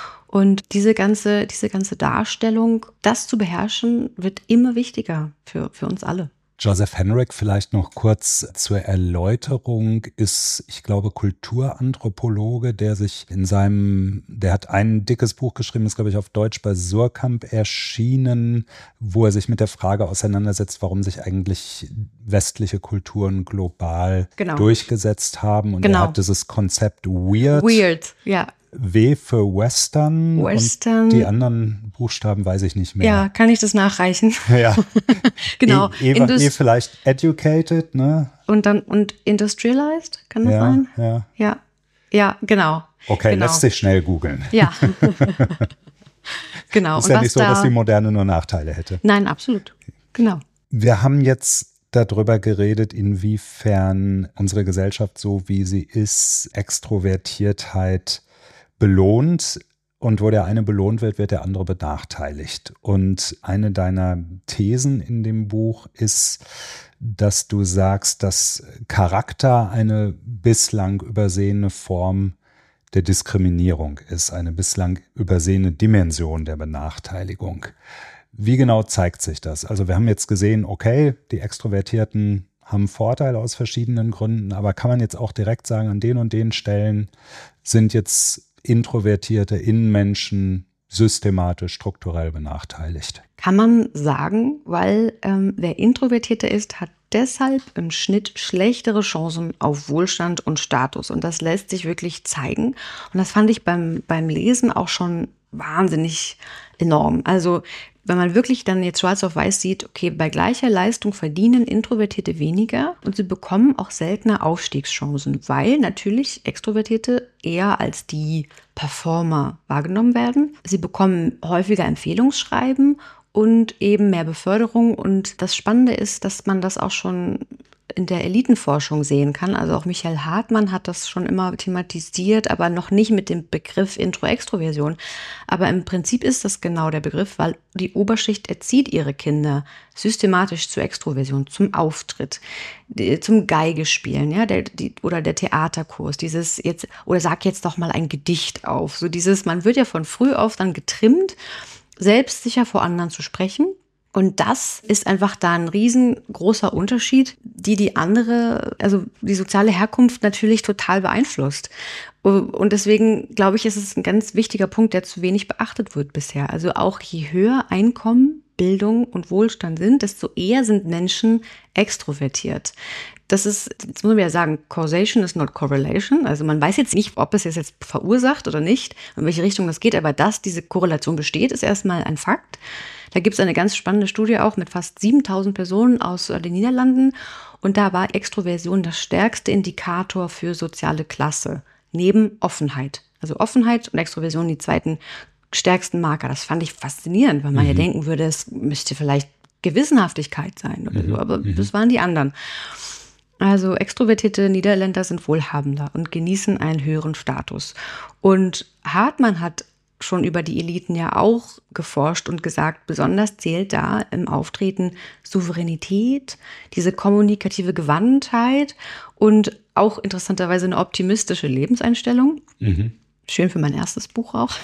Und diese ganze, diese ganze Darstellung, das zu beherrschen, wird immer wichtiger für, für uns alle. Joseph Henrich, vielleicht noch kurz zur Erläuterung, ist, ich glaube, Kulturanthropologe, der sich in seinem, der hat ein dickes Buch geschrieben, ist, glaube ich, auf Deutsch bei Suhrkamp erschienen, wo er sich mit der Frage auseinandersetzt, warum sich eigentlich westliche Kulturen global genau. durchgesetzt haben. Und genau. er hat dieses Konzept Weird. Weird, ja. W für Western, Western. Und die anderen Buchstaben weiß ich nicht mehr. Ja, kann ich das nachreichen? Ja. Genau. E, e, e vielleicht educated, ne? Und dann und industrialized, kann das ja, sein? Ja. Ja. Ja, genau. Okay, genau. lässt sich schnell googeln. Ja. Genau. Ist ja nicht so, da, dass die Moderne nur Nachteile hätte. Nein, absolut. Genau. Wir haben jetzt darüber geredet, inwiefern unsere Gesellschaft, so wie sie ist, Extrovertiertheit belohnt, und wo der eine belohnt wird, wird der andere benachteiligt. Und eine deiner Thesen in dem Buch ist, dass du sagst, dass Charakter eine bislang übersehene Form der Diskriminierung ist, eine bislang übersehene Dimension der Benachteiligung. Wie genau zeigt sich das? Also wir haben jetzt gesehen, okay, die Extrovertierten haben Vorteile aus verschiedenen Gründen, aber kann man jetzt auch direkt sagen, an den und den Stellen sind jetzt introvertierte Innenmenschen systematisch, strukturell benachteiligt. Kann man sagen, weil ähm, wer introvertierter ist, hat deshalb im Schnitt schlechtere Chancen auf Wohlstand und Status. Und das lässt sich wirklich zeigen. Und das fand ich beim, beim Lesen auch schon wahnsinnig enorm. Also wenn man wirklich dann jetzt schwarz auf weiß sieht, okay, bei gleicher Leistung verdienen Introvertierte weniger und sie bekommen auch seltener Aufstiegschancen, weil natürlich Extrovertierte eher als die Performer wahrgenommen werden. Sie bekommen häufiger Empfehlungsschreiben und eben mehr Beförderung. Und das Spannende ist, dass man das auch schon in der Elitenforschung sehen kann. Also auch Michael Hartmann hat das schon immer thematisiert, aber noch nicht mit dem Begriff Intro-Extroversion. Aber im Prinzip ist das genau der Begriff, weil die Oberschicht erzieht ihre Kinder systematisch zur Extroversion, zum Auftritt, zum Geigespielen, ja, der, die, oder der Theaterkurs, dieses jetzt, oder sag jetzt doch mal ein Gedicht auf. So dieses, man wird ja von früh auf dann getrimmt, selbstsicher vor anderen zu sprechen. Und das ist einfach da ein riesengroßer Unterschied, die die andere, also die soziale Herkunft natürlich total beeinflusst. Und deswegen glaube ich, ist es ein ganz wichtiger Punkt, der zu wenig beachtet wird bisher. Also auch je höher Einkommen, Bildung und Wohlstand sind, desto eher sind Menschen extrovertiert. Das ist, jetzt muss man ja sagen, Causation is not correlation. Also man weiß jetzt nicht, ob es es jetzt verursacht oder nicht, in welche Richtung das geht, aber dass diese Korrelation besteht, ist erstmal ein Fakt. Da gibt es eine ganz spannende Studie auch mit fast siebentausend Personen aus den Niederlanden. Und da war Extroversion das stärkste Indikator für soziale Klasse, neben Offenheit. Also Offenheit und Extroversion die zweiten stärksten Marker. Das fand ich faszinierend, weil man mhm. ja denken würde, es müsste vielleicht Gewissenhaftigkeit sein oder mhm. so, aber mhm. das waren die anderen. Also extrovertierte Niederländer sind wohlhabender und genießen einen höheren Status. Und Hartmann hat schon über die Eliten ja auch geforscht und gesagt, besonders zählt da im Auftreten Souveränität, diese kommunikative Gewandtheit und auch interessanterweise eine optimistische Lebenseinstellung. Mhm. Schön für mein erstes Buch auch.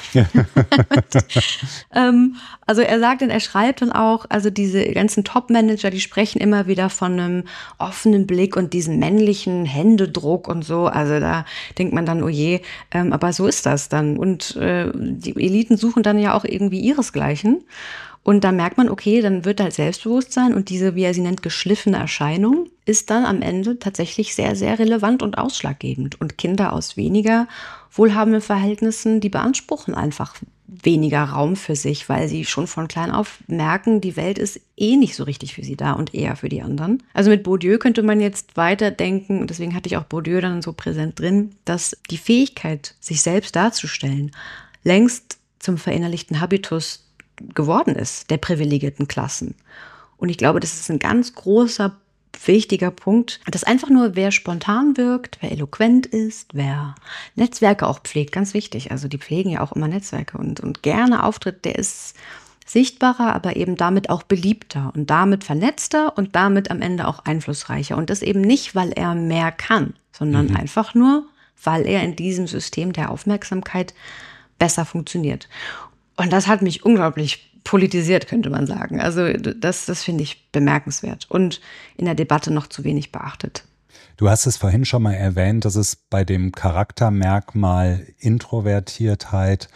ähm, also er sagt dann, er schreibt dann auch, also diese ganzen Top-Manager, die sprechen immer wieder von einem offenen Blick und diesem männlichen Händedruck und so. Also da denkt man dann, oh je, ähm, aber so ist das dann. Und äh, die Eliten suchen dann ja auch irgendwie ihresgleichen. Und da merkt man, okay, dann wird halt Selbstbewusstsein und diese, wie er sie nennt, geschliffene Erscheinung ist dann am Ende tatsächlich sehr, sehr relevant und ausschlaggebend. Und Kinder aus weniger wohlhabenden Verhältnissen, die beanspruchen einfach weniger Raum für sich, weil sie schon von klein auf merken, die Welt ist eh nicht so richtig für sie da und eher für die anderen. Also mit Bourdieu könnte man jetzt weiterdenken, und deswegen hatte ich auch Bourdieu dann so präsent drin, dass die Fähigkeit, sich selbst darzustellen, längst zum verinnerlichten Habitus geworden ist, der privilegierten Klassen. Und ich glaube, das ist ein ganz großer, wichtiger Punkt, dass einfach nur, wer spontan wirkt, wer eloquent ist, wer Netzwerke auch pflegt, ganz wichtig. Also die pflegen ja auch immer Netzwerke und, und gerne auftritt, der ist sichtbarer, aber eben damit auch beliebter und damit vernetzter und damit am Ende auch einflussreicher. Und das eben nicht, weil er mehr kann, sondern mhm. einfach nur, weil er in diesem System der Aufmerksamkeit besser funktioniert. Und das hat mich unglaublich politisiert, könnte man sagen. Also das, das finde ich bemerkenswert und in der Debatte noch zu wenig beachtet. Du hast es vorhin schon mal erwähnt, dass es bei dem Charaktermerkmal Introvertiertheit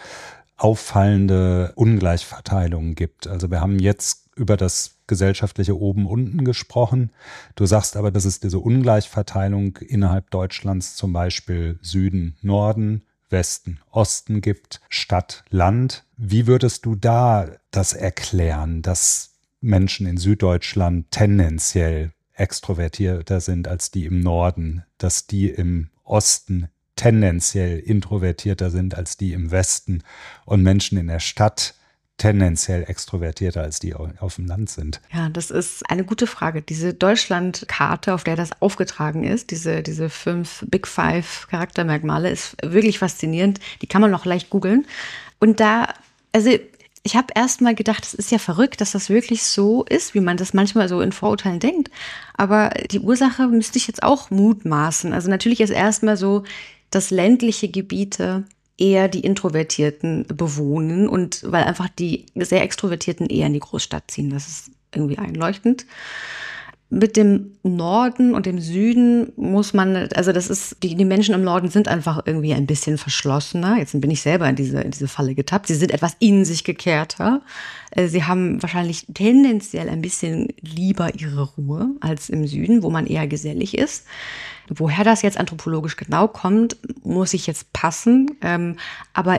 auffallende Ungleichverteilungen gibt. Also wir haben jetzt über das gesellschaftliche Oben-Unten gesprochen. Du sagst aber, dass es diese Ungleichverteilung innerhalb Deutschlands zum Beispiel Süden, Norden, Westen, Osten gibt, Stadt, Land. Wie würdest du da das erklären, dass Menschen in Süddeutschland tendenziell extrovertierter sind als die im Norden, dass die im Osten tendenziell introvertierter sind als die im Westen und Menschen in der Stadt tendenziell extrovertierter als die auf dem Land sind? Ja, das ist eine gute Frage. Diese Deutschlandkarte, auf der das aufgetragen ist, diese, diese fünf Big Five Charaktermerkmale, ist wirklich faszinierend. Die kann man noch leicht googeln. Und da, also ich habe erst mal gedacht, es ist ja verrückt, dass das wirklich so ist, wie man das manchmal so in Vorurteilen denkt. Aber die Ursache müsste ich jetzt auch mutmaßen. Also natürlich ist erstmal so, dass ländliche Gebiete eher die Introvertierten bewohnen und weil einfach die sehr Extrovertierten eher in die Großstadt ziehen. Das ist irgendwie einleuchtend. mit dem Norden und dem Süden muss man, also das ist, die, die Menschen im Norden sind einfach irgendwie ein bisschen verschlossener. Jetzt bin ich selber in diese, in diese Falle getappt. Sie sind etwas in sich gekehrter. Sie haben wahrscheinlich tendenziell ein bisschen lieber ihre Ruhe als im Süden, wo man eher gesellig ist. Woher das jetzt anthropologisch genau kommt, muss ich jetzt passen. Aber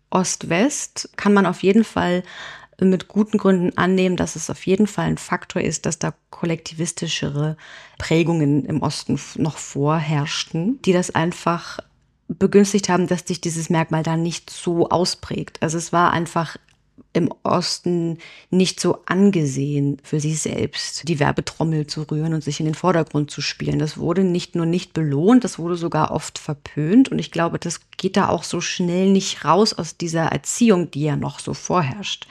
Ost-West kann man auf jeden Fall mit guten Gründen annehmen, dass es auf jeden Fall ein Faktor ist, dass da kollektivistischere Prägungen im Osten noch vorherrschten, die das einfach begünstigt haben, dass sich dieses Merkmal da nicht so ausprägt. Also es war einfach im Osten nicht so angesehen für sich selbst, die Werbetrommel zu rühren und sich in den Vordergrund zu spielen. Das wurde nicht nur nicht belohnt, das wurde sogar oft verpönt. Und ich glaube, das geht da auch so schnell nicht raus aus dieser Erziehung, die ja noch so vorherrscht.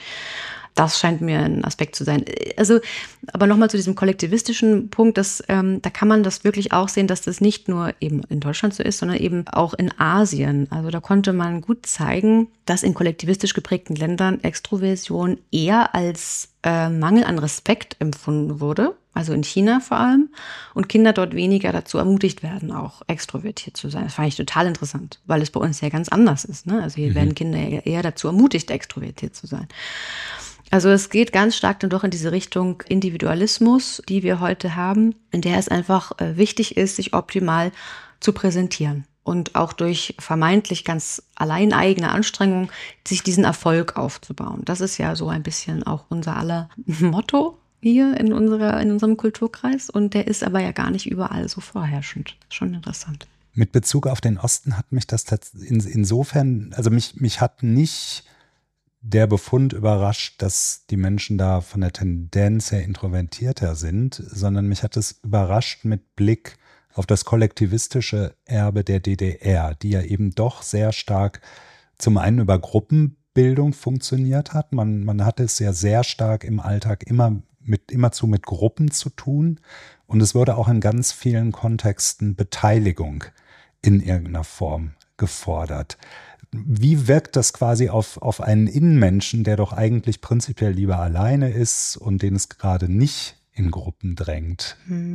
Das scheint mir ein Aspekt zu sein. Also, aber nochmal zu diesem kollektivistischen Punkt, dass, ähm, da kann man das wirklich auch sehen, dass das nicht nur eben in Deutschland so ist, sondern eben auch in Asien. Also da konnte man gut zeigen, dass in kollektivistisch geprägten Ländern Extroversion eher als äh, Mangel an Respekt empfunden wurde. Also in China vor allem. Und Kinder dort weniger dazu ermutigt werden, auch extrovertiert zu sein. Das fand ich total interessant, weil es bei uns ja ganz anders ist, ne? Also hier mhm. werden Kinder eher dazu ermutigt, extrovertiert zu sein. Also es geht ganz stark dann doch in diese Richtung Individualismus, die wir heute haben, in der es einfach äh, wichtig ist, sich optimal zu präsentieren und auch durch vermeintlich ganz allein eigene Anstrengung sich diesen Erfolg aufzubauen. Das ist ja so ein bisschen auch unser aller Motto hier in unserer, in unserem Kulturkreis, und der ist aber ja gar nicht überall so vorherrschend. Schon interessant. Mit Bezug auf den Osten hat mich das in, insofern, also mich, mich hat nicht der Befund überrascht, dass die Menschen da von der Tendenz her introvertierter sind, sondern mich hat es überrascht mit Blick auf das kollektivistische Erbe der D D R, die ja eben doch sehr stark zum einen über Gruppenbildung funktioniert hat. Man, man hatte es ja sehr stark im Alltag immer mit, immerzu mit Gruppen zu tun, und es wurde auch in ganz vielen Kontexten Beteiligung in irgendeiner Form gefordert. Wie wirkt das quasi auf, auf einen Innenmenschen, der doch eigentlich prinzipiell lieber alleine ist und den es gerade nicht in Gruppen drängt?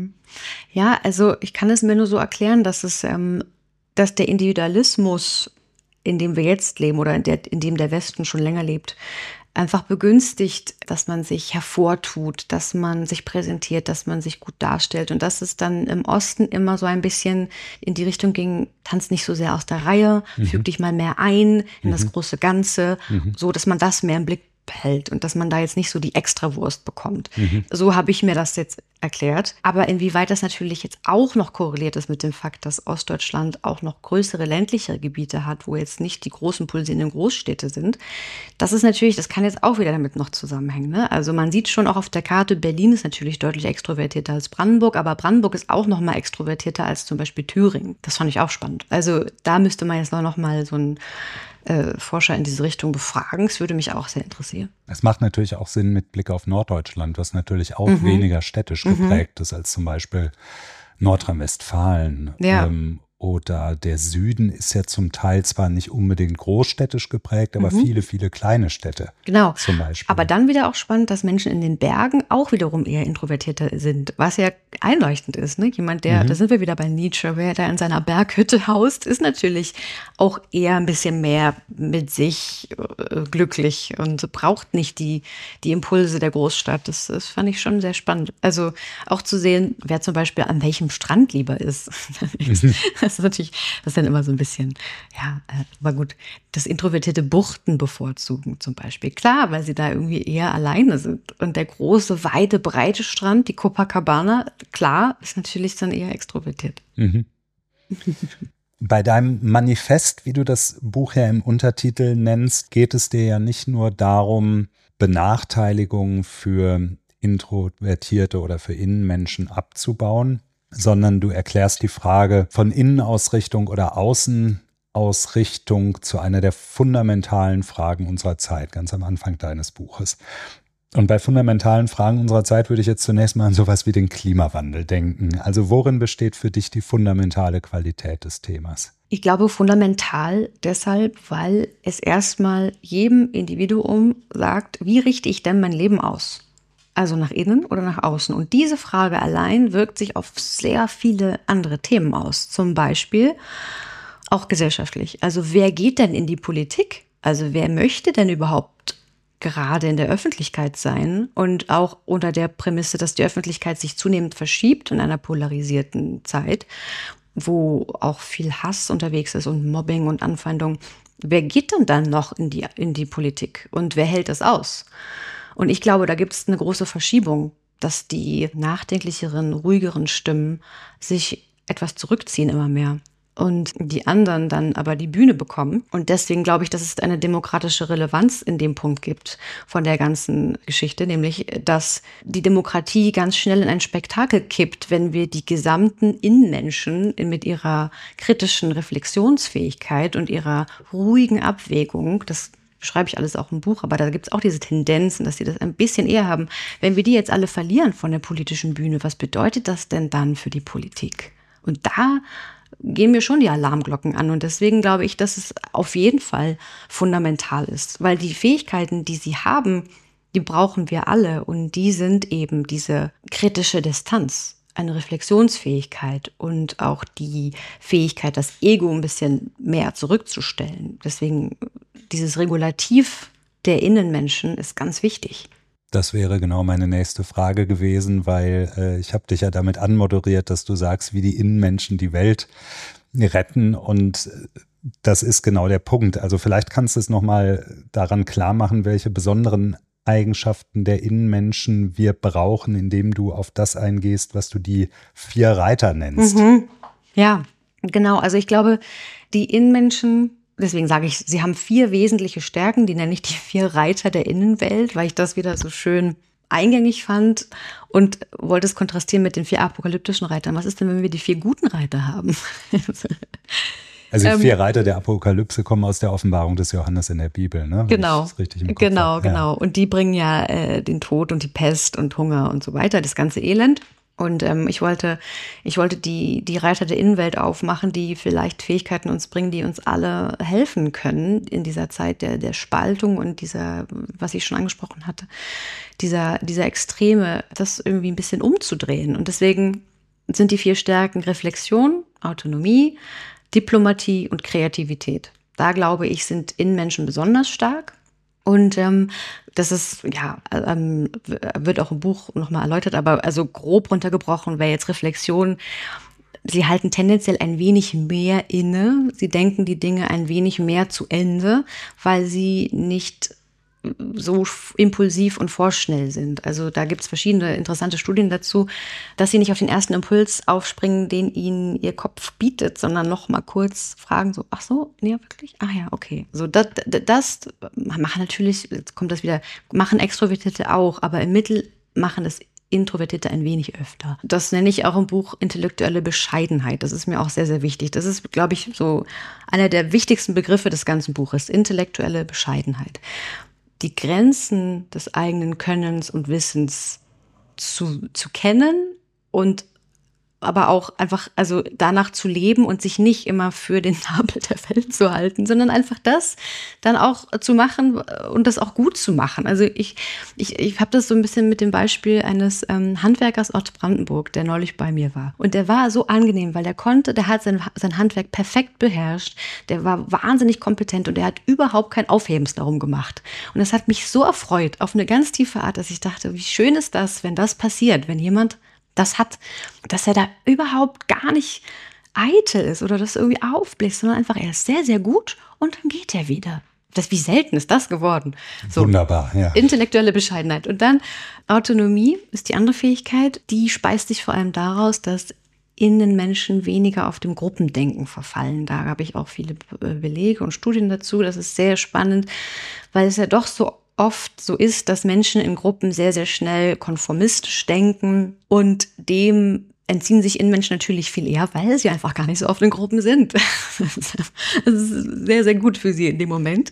Ja, also ich kann es mir nur so erklären, dass es, ähm, dass der Individualismus, in dem wir jetzt leben oder in, der, in dem der Westen schon länger lebt, einfach begünstigt, dass man sich hervortut, dass man sich präsentiert, dass man sich gut darstellt, und dass es dann im Osten immer so ein bisschen in die Richtung ging, tanz nicht so sehr aus der Reihe, mhm. füg dich mal mehr ein in mhm. das große Ganze, mhm. so dass man das mehr im Blick hält und dass man da jetzt nicht so die Extrawurst bekommt. Mhm. So habe ich mir das jetzt erklärt. Aber inwieweit das natürlich jetzt auch noch korreliert ist mit dem Fakt, dass Ostdeutschland auch noch größere ländliche Gebiete hat, wo jetzt nicht die großen pulsierenden Großstädte sind, das ist natürlich, das kann jetzt auch wieder damit noch zusammenhängen, ne? Also man sieht schon auch auf der Karte, Berlin ist natürlich deutlich extrovertierter als Brandenburg, aber Brandenburg ist auch noch mal extrovertierter als zum Beispiel Thüringen. Das fand ich auch spannend. Also da müsste man jetzt noch mal so ein Äh, Forscher in diese Richtung befragen. Es würde mich auch sehr interessieren. Es macht natürlich auch Sinn mit Blick auf Norddeutschland, was natürlich auch mhm. weniger städtisch mhm. geprägt ist als zum Beispiel Nordrhein-Westfalen. Ja. Ähm, oder der Süden ist ja zum Teil zwar nicht unbedingt großstädtisch geprägt, aber mhm. viele, viele kleine Städte. Genau. Zum Beispiel. Aber dann wieder auch spannend, dass Menschen in den Bergen auch wiederum eher introvertierter sind, was ja einleuchtend ist, ne? Jemand, der, mhm. da sind wir wieder bei Nietzsche, wer da in seiner Berghütte haust, ist natürlich auch eher ein bisschen mehr mit sich äh, glücklich und braucht nicht die, die Impulse der Großstadt. Das, das fand ich schon sehr spannend. Also auch zu sehen, wer zum Beispiel an welchem Strand lieber ist. Mhm. Das ist natürlich, das ist dann immer so ein bisschen, ja, äh, aber gut, das introvertierte Buchten bevorzugen zum Beispiel. Klar, weil sie da irgendwie eher alleine sind. Und der große, weite, breite Strand, die Copacabana, klar, ist natürlich dann eher extrovertiert. Mhm. Bei deinem Manifest, wie du das Buch ja im Untertitel nennst, geht es dir ja nicht nur darum, Benachteiligungen für Introvertierte oder für Innenmenschen abzubauen, sondern du erklärst die Frage von Innenausrichtung oder Außenausrichtung zu einer der fundamentalen Fragen unserer Zeit, ganz am Anfang deines Buches. Und bei fundamentalen Fragen unserer Zeit würde ich jetzt zunächst mal an sowas wie den Klimawandel denken. Also worin besteht für dich die fundamentale Qualität des Themas? Ich glaube fundamental deshalb, weil es erstmal jedem Individuum sagt, wie richte ich denn mein Leben aus? Also nach innen oder nach außen? Und diese Frage allein wirkt sich auf sehr viele andere Themen aus. Zum Beispiel auch gesellschaftlich. Also wer geht denn in die Politik? Also wer möchte denn überhaupt gerade in der Öffentlichkeit sein? Und auch unter der Prämisse, dass die Öffentlichkeit sich zunehmend verschiebt in einer polarisierten Zeit, wo auch viel Hass unterwegs ist und Mobbing und Anfeindung. Wer geht denn dann noch in die, in die Politik? Und wer hält das aus? Und ich glaube, da gibt es eine große Verschiebung, dass die nachdenklicheren, ruhigeren Stimmen sich etwas zurückziehen immer mehr und die anderen dann aber die Bühne bekommen. Und deswegen glaube ich, dass es eine demokratische Relevanz in dem Punkt gibt von der ganzen Geschichte, nämlich, dass die Demokratie ganz schnell in ein Spektakel kippt, wenn wir die gesamten Innenmenschen mit ihrer kritischen Reflexionsfähigkeit und ihrer ruhigen Abwägung, das schreibe ich alles auch im Buch, aber da gibt es auch diese Tendenzen, dass sie das ein bisschen eher haben. Wenn wir die jetzt alle verlieren von der politischen Bühne, was bedeutet das denn dann für die Politik? Und da gehen mir schon die Alarmglocken an. Und deswegen glaube ich, dass es auf jeden Fall fundamental ist. Weil die Fähigkeiten, die sie haben, die brauchen wir alle. Und die sind eben diese kritische Distanz, eine Reflexionsfähigkeit und auch die Fähigkeit, das Ego ein bisschen mehr zurückzustellen. Deswegen dieses Regulativ der Innenmenschen ist ganz wichtig. Das wäre genau meine nächste Frage gewesen, weil äh, ich habe dich ja damit anmoderiert, dass du sagst, wie die Innenmenschen die Welt retten, und das ist genau der Punkt. Also vielleicht kannst du es nochmal daran klar machen, welche besonderen Eigenschaften der Innenmenschen wir brauchen, indem du auf das eingehst, was du die vier Reiter nennst. Mhm. Ja, genau. Also ich glaube, die Innenmenschen, deswegen sage ich, sie haben vier wesentliche Stärken, die nenne ich die vier Reiter der Innenwelt, weil ich das wieder so schön eingängig fand und wollte es kontrastieren mit den vier apokalyptischen Reitern. Was ist denn, wenn wir die vier guten Reiter haben? Also die vier Reiter der Apokalypse kommen aus der Offenbarung des Johannes in der Bibel, ne? Wenn Genau, ich das richtig im Kopf genau, habe. genau. Ja. Und die bringen ja äh, den Tod und die Pest und Hunger und so weiter, das ganze Elend. Und ähm, ich wollte, ich wollte die die Reiter der Innenwelt aufmachen, die vielleicht Fähigkeiten uns bringen, die uns alle helfen können in dieser Zeit der der Spaltung und dieser, was ich schon angesprochen hatte, dieser dieser Extreme, das irgendwie ein bisschen umzudrehen. Und deswegen sind die vier Stärken Reflexion, Autonomie, Diplomatie und Kreativität. Da glaube ich, sind Innenmenschen besonders stark. Und ähm, das ist, ja, ähm, wird auch im Buch nochmal erläutert, aber also grob runtergebrochen wäre jetzt Reflexion. Sie halten tendenziell ein wenig mehr inne. Sie denken die Dinge ein wenig mehr zu Ende, weil sie nicht so impulsiv und vorschnell sind. Also da gibt es verschiedene interessante Studien dazu, dass sie nicht auf den ersten Impuls aufspringen, den ihnen ihr Kopf bietet, sondern noch mal kurz fragen, so, ach so, nee, wirklich? Ah ja, okay. So, das, das machen natürlich, jetzt kommt das wieder, machen Extrovertierte auch, aber im Mittel machen das Introvertierte ein wenig öfter. Das nenne ich auch im Buch intellektuelle Bescheidenheit. Das ist mir auch sehr, sehr wichtig. Das ist, glaube ich, so einer der wichtigsten Begriffe des ganzen Buches, intellektuelle Bescheidenheit. Die Grenzen des eigenen Könnens und Wissens zu, zu kennen und aber auch einfach, also danach zu leben und sich nicht immer für den Nabel der Welt zu halten, sondern einfach das dann auch zu machen und das auch gut zu machen. Also ich, ich, ich habe das so ein bisschen mit dem Beispiel eines ähm, Handwerkers aus Brandenburg, der neulich bei mir war. Und der war so angenehm, weil der konnte, der hat sein, sein Handwerk perfekt beherrscht, der war wahnsinnig kompetent und der hat überhaupt kein Aufhebens darum gemacht. Und das hat mich so erfreut, auf eine ganz tiefe Art, dass ich dachte, wie schön ist das, wenn das passiert, wenn jemand das hat, dass er da überhaupt gar nicht eitel ist oder das irgendwie aufbläst, sondern einfach, er ist sehr, sehr gut und dann geht er wieder. Das, wie selten ist das geworden? So, wunderbar, ja. Intellektuelle Bescheidenheit. Und dann Autonomie ist die andere Fähigkeit, die speist sich vor allem daraus, dass Innenmenschen weniger auf dem Gruppendenken verfallen. Da habe ich auch viele Belege und Studien dazu. Das ist sehr spannend, weil es ja doch so oft so ist, dass Menschen in Gruppen sehr, sehr schnell konformistisch denken und dem entziehen sich Innenmenschen natürlich viel eher, weil sie einfach gar nicht so oft in Gruppen sind. Das ist sehr, sehr gut für sie in dem Moment.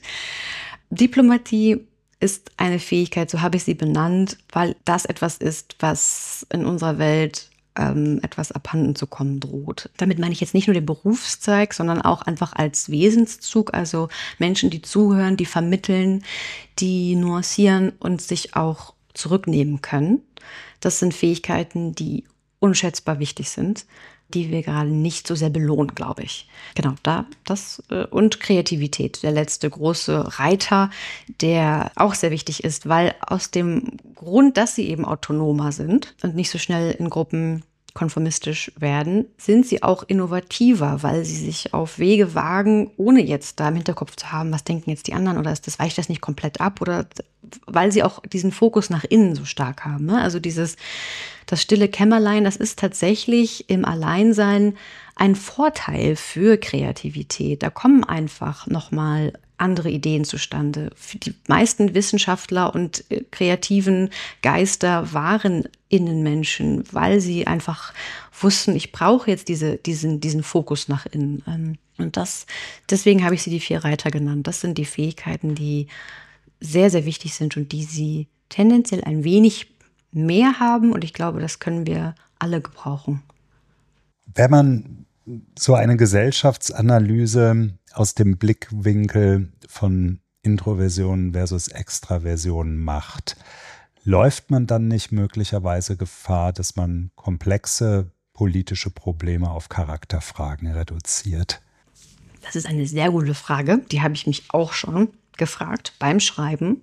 Diplomatie ist eine Fähigkeit, so habe ich sie benannt, weil das etwas ist, was in unserer Welt ähm, etwas abhanden zu kommen droht. Damit meine ich jetzt nicht nur den Berufszweig, sondern auch einfach als Wesenszug, also Menschen, die zuhören, die vermitteln, die nuancieren und sich auch zurücknehmen können. Das sind Fähigkeiten, die unschätzbar wichtig sind, die wir gerade nicht so sehr belohnen, glaube ich. Genau, da das äh, und Kreativität, der letzte große Reiter, der auch sehr wichtig ist, weil aus dem Grund, dass sie eben autonomer sind und nicht so schnell in Gruppen konformistisch werden, sind sie auch innovativer, weil sie sich auf Wege wagen, ohne jetzt da im Hinterkopf zu haben, was denken jetzt die anderen oder ist das, weicht das nicht komplett ab oder weil sie auch diesen Fokus nach innen so stark haben. Ne? Also dieses, das stille Kämmerlein, das ist tatsächlich im Alleinsein ein Vorteil für Kreativität. Da kommen einfach nochmal andere Ideen zustande. Für die meisten Wissenschaftler und kreativen Geister waren Innenmenschen, weil sie einfach wussten, ich brauche jetzt diese, diesen, diesen Fokus nach innen. Und das, deswegen habe ich sie die vier Reiter genannt. Das sind die Fähigkeiten, die sehr, sehr wichtig sind und die sie tendenziell ein wenig mehr haben. Und ich glaube, das können wir alle gebrauchen. Wenn man so eine Gesellschaftsanalyse aus dem Blickwinkel von Introversion versus Extraversion macht, läuft man dann nicht möglicherweise Gefahr, dass man komplexe politische Probleme auf Charakterfragen reduziert? Das ist eine sehr gute Frage. Die habe ich mich auch schon gefragt beim Schreiben.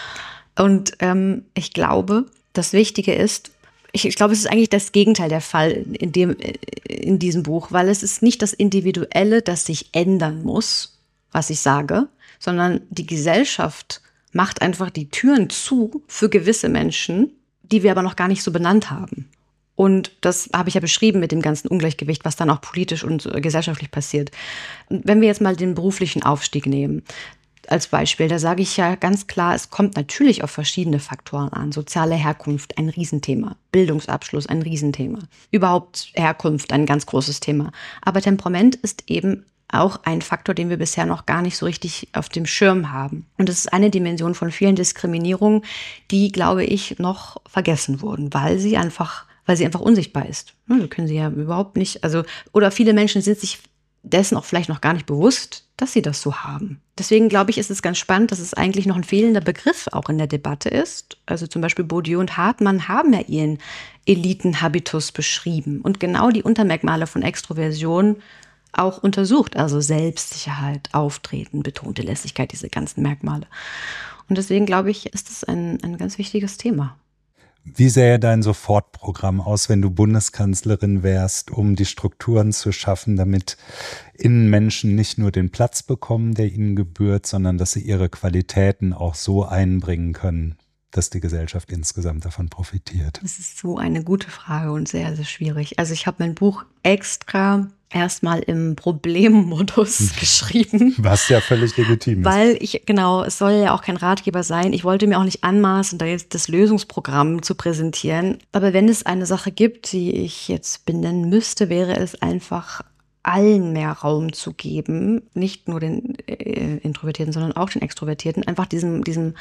Und ähm, ich glaube, das Wichtige ist, ich, ich glaube, es ist eigentlich das Gegenteil der Fall in, dem, in diesem Buch, weil es ist nicht das Individuelle, das sich ändern muss, was ich sage, sondern die Gesellschaft macht einfach die Türen zu für gewisse Menschen, die wir aber noch gar nicht so benannt haben. Und das habe ich ja beschrieben mit dem ganzen Ungleichgewicht, was dann auch politisch und gesellschaftlich passiert. Und wenn wir jetzt mal den beruflichen Aufstieg nehmen, als Beispiel, da sage ich ja ganz klar, es kommt natürlich auf verschiedene Faktoren an. Soziale Herkunft, ein Riesenthema. Bildungsabschluss, ein Riesenthema. Überhaupt Herkunft, ein ganz großes Thema. Aber Temperament ist eben auch ein Faktor, den wir bisher noch gar nicht so richtig auf dem Schirm haben. Und das ist eine Dimension von vielen Diskriminierungen, die, glaube ich, noch vergessen wurden, weil sie einfach, weil sie einfach unsichtbar ist. Wir können sie ja überhaupt nicht, also, oder viele Menschen sind sich dessen auch vielleicht noch gar nicht bewusst, dass sie das so haben. Deswegen glaube ich, ist es ganz spannend, dass es eigentlich noch ein fehlender Begriff auch in der Debatte ist. Also zum Beispiel Bourdieu und Hartmann haben ja ihren Elitenhabitus beschrieben und genau die Untermerkmale von Extroversion auch untersucht. Also Selbstsicherheit, Auftreten, betonte Lässigkeit, diese ganzen Merkmale. Und deswegen glaube ich, ist es ein, ein ganz wichtiges Thema. Wie sähe dein Sofortprogramm aus, wenn du Bundeskanzlerin wärst, um die Strukturen zu schaffen, damit Innenmenschen nicht nur den Platz bekommen, der ihnen gebührt, sondern dass sie ihre Qualitäten auch so einbringen können, dass die Gesellschaft insgesamt davon profitiert? Das ist so eine gute Frage und sehr, sehr schwierig. Also ich habe mein Buch extra erstmal im Problemmodus geschrieben. Was ja völlig legitim ist. Weil ich, genau, es soll ja auch kein Ratgeber sein. Ich wollte mir auch nicht anmaßen, da jetzt das Lösungsprogramm zu präsentieren. Aber wenn es eine Sache gibt, die ich jetzt benennen müsste, wäre es einfach allen mehr Raum zu geben. Nicht nur den äh, Introvertierten, sondern auch den Extrovertierten. Einfach diesem, diesem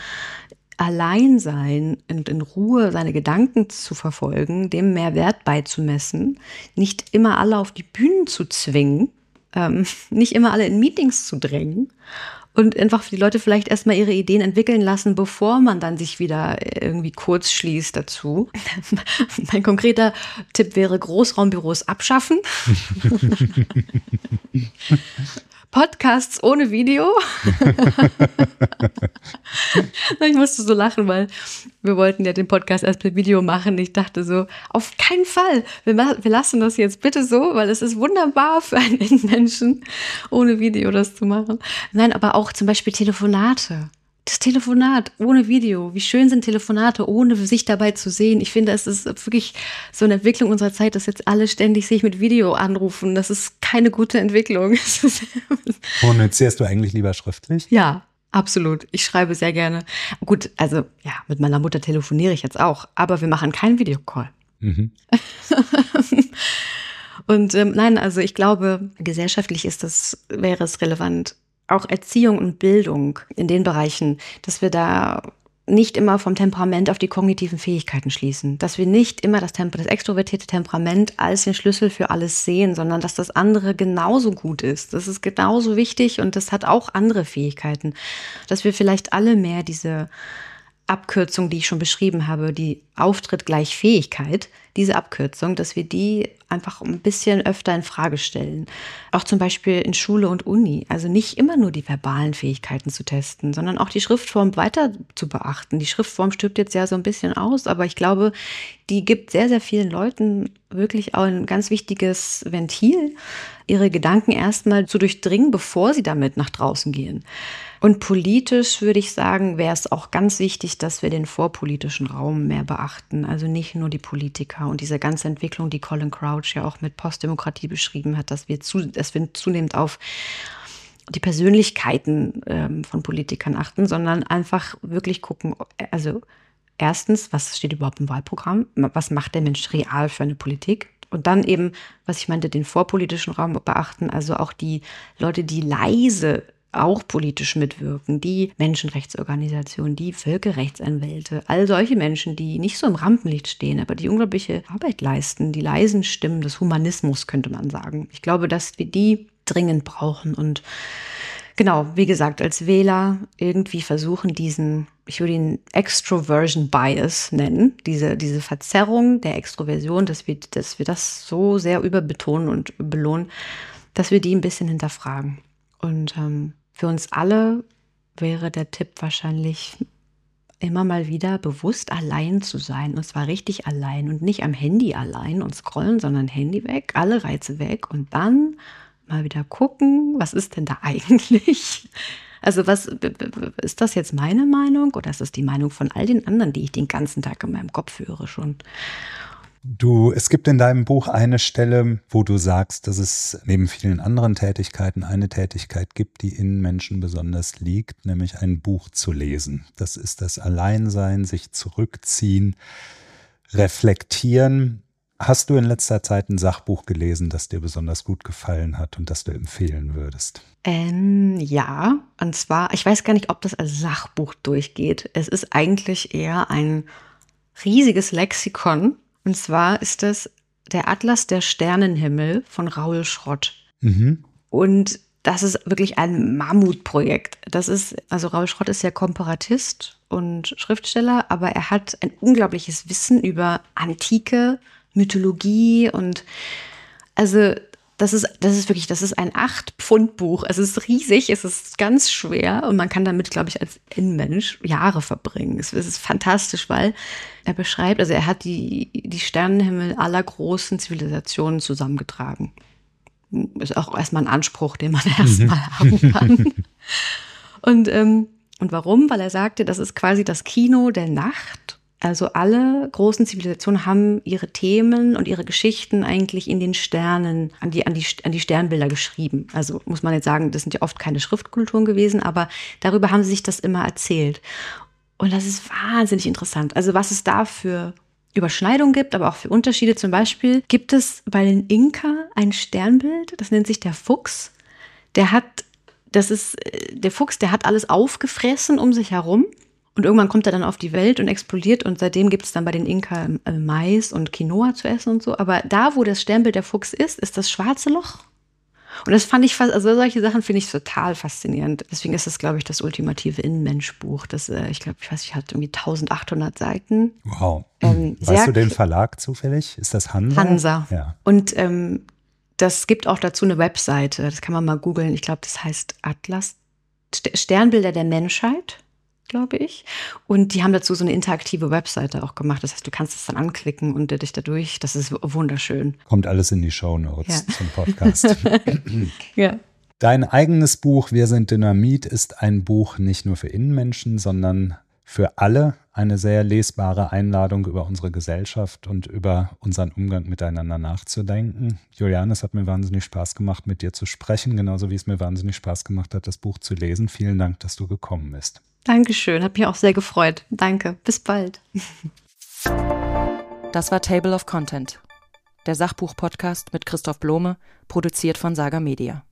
Alleinsein und in Ruhe seine Gedanken zu verfolgen, dem mehr Wert beizumessen, nicht immer alle auf die Bühnen zu zwingen, ähm, nicht immer alle in Meetings zu drängen und einfach die Leute vielleicht erstmal ihre Ideen entwickeln lassen, bevor man dann sich wieder irgendwie kurz schließt dazu. Mein konkreter Tipp wäre, Großraumbüros abschaffen. Podcasts ohne Video. Ich musste so lachen, weil wir wollten ja den Podcast erst mit Video machen. Ich dachte so, auf keinen Fall. Wir, wir lassen das jetzt bitte so, weil es ist wunderbar für einen Menschen, ohne Video das zu machen. Nein, aber auch zum Beispiel Telefonate. Das Telefonat ohne Video. Wie schön sind Telefonate, ohne sich dabei zu sehen. Ich finde, es ist wirklich so eine Entwicklung unserer Zeit, dass jetzt alle ständig sich mit Video anrufen. Das ist keine gute Entwicklung. Kommunizierst du eigentlich lieber schriftlich? Ja, absolut. Ich schreibe sehr gerne. Gut, also ja, mit meiner Mutter telefoniere ich jetzt auch, aber wir machen keinen Videocall. Mhm. Und ähm, nein, also ich glaube, gesellschaftlich ist das, wäre es relevant, auch Erziehung und Bildung in den Bereichen, dass wir da nicht immer vom Temperament auf die kognitiven Fähigkeiten schließen. Dass wir nicht immer das, Temper- das extrovertierte Temperament als den Schlüssel für alles sehen, sondern dass das andere genauso gut ist. Das ist genauso wichtig und das hat auch andere Fähigkeiten. Dass wir vielleicht alle mehr diese Abkürzung, die ich schon beschrieben habe, die Auftritt gleich Fähigkeit, diese Abkürzung, dass wir die einfach ein bisschen öfter in Frage stellen. Auch zum Beispiel in Schule und Uni. Also nicht immer nur die verbalen Fähigkeiten zu testen, sondern auch die Schriftform weiter zu beachten. Die Schriftform stirbt jetzt ja so ein bisschen aus, aber ich glaube, die gibt sehr, sehr vielen Leuten wirklich auch ein ganz wichtiges Ventil, ihre Gedanken erstmal zu durchdringen, bevor sie damit nach draußen gehen. Und politisch würde ich sagen, wäre es auch ganz wichtig, dass wir den vorpolitischen Raum mehr beachten. Also nicht nur die Politiker und diese ganze Entwicklung, die Colin Crouch ja auch mit Postdemokratie beschrieben hat, dass wir, zu, dass wir zunehmend auf die Persönlichkeiten ähm, von Politikern achten, sondern einfach wirklich gucken, also erstens, was steht überhaupt im Wahlprogramm? Was macht der Mensch real für eine Politik? Und dann eben, was ich meinte, den vorpolitischen Raum beachten, also auch die Leute, die leise auch politisch mitwirken, die Menschenrechtsorganisationen, die Völkerrechtsanwälte, all solche Menschen, die nicht so im Rampenlicht stehen, aber die unglaubliche Arbeit leisten, die leisen Stimmen des Humanismus, könnte man sagen. Ich glaube, dass wir die dringend brauchen und genau, wie gesagt, als Wähler irgendwie versuchen, diesen, ich würde ihn Extroversion Bias nennen, diese, diese Verzerrung der Extroversion, dass wir, dass wir das so sehr überbetonen und belohnen, dass wir die ein bisschen hinterfragen. Und ähm, für uns alle wäre der Tipp wahrscheinlich immer mal wieder bewusst allein zu sein. Und zwar richtig allein und nicht am Handy allein und scrollen, sondern Handy weg, alle Reize weg und dann mal wieder gucken, was ist denn da eigentlich? Also was ist das jetzt meine Meinung oder ist das die Meinung von all den anderen, die ich den ganzen Tag in meinem Kopf höre schon? Du, es gibt in deinem Buch eine Stelle, wo du sagst, dass es neben vielen anderen Tätigkeiten eine Tätigkeit gibt, die in Menschen besonders liegt, nämlich ein Buch zu lesen. Das ist das Alleinsein, sich zurückziehen, reflektieren. Hast du in letzter Zeit ein Sachbuch gelesen, das dir besonders gut gefallen hat und das du empfehlen würdest? Ähm, ja, und zwar, ich weiß gar nicht, ob das als Sachbuch durchgeht. Es ist eigentlich eher ein riesiges Lexikon. Und zwar ist das der Atlas der Sternenhimmel von Raoul Schrott. Mhm. Und das ist wirklich ein Mammutprojekt. Das ist, also Raoul Schrott ist ja Komparatist und Schriftsteller, aber er hat ein unglaubliches Wissen über antike Mythologie und also das ist, das ist wirklich, das ist ein acht Pfund Buch. Es ist riesig, es ist ganz schwer und man kann damit, glaube ich, als Innenmensch Jahre verbringen. Es, es ist fantastisch, weil er beschreibt, also er hat die, die Sternenhimmel aller großen Zivilisationen zusammengetragen. Ist auch erstmal ein Anspruch, den man erstmal mhm. haben kann. Und, ähm, und warum? Weil er sagte, das ist quasi das Kino der Nacht. Also alle großen Zivilisationen haben ihre Themen und ihre Geschichten eigentlich in den Sternen, an die, an die, an die Sternbilder geschrieben. Also muss man jetzt sagen, das sind ja oft keine Schriftkulturen gewesen, aber darüber haben sie sich das immer erzählt. Und das ist wahnsinnig interessant. Also was es da für Überschneidungen gibt, aber auch für Unterschiede. Zum Beispiel gibt es bei den Inka ein Sternbild, das nennt sich der Fuchs. Der hat, das ist, der Fuchs, der hat alles aufgefressen um sich herum. Und irgendwann kommt er dann auf die Welt und explodiert und seitdem gibt es dann bei den Inka Mais und Quinoa zu essen und so. Aber da, wo das Sternbild der Fuchs ist, ist das schwarze Loch. Und das fand ich fast, also solche Sachen finde ich total faszinierend. Deswegen ist das, glaube ich, das ultimative Innenmenschbuch. Das, äh, ich glaube, ich weiß nicht, hat irgendwie eintausendachthundert Seiten. Wow. Ähm, weißt du den Verlag zufällig? Ist das Hansa? Hansa. Ja. Und ähm, das gibt auch dazu eine Webseite. Das kann man mal googeln. Ich glaube, das heißt Atlas, Sternbilder der Menschheit, glaube ich. Und die haben dazu so eine interaktive Webseite auch gemacht. Das heißt, du kannst es dann anklicken und dich dadurch, das ist wunderschön. Kommt alles in die Shownotes ja. zum Podcast. Ja. Dein eigenes Buch Wir sind Dynamit ist ein Buch nicht nur für Innenmenschen, sondern für alle eine sehr lesbare Einladung über unsere Gesellschaft und über unseren Umgang miteinander nachzudenken. Juliane, es hat mir wahnsinnig Spaß gemacht, mit dir zu sprechen, genauso wie es mir wahnsinnig Spaß gemacht hat, das Buch zu lesen. Vielen Dank, dass du gekommen bist. Dankeschön, hat mich auch sehr gefreut. Danke, bis bald. Das war Table of Content, der Sachbuch-Podcast mit Christoph Blome, produziert von Saga Media.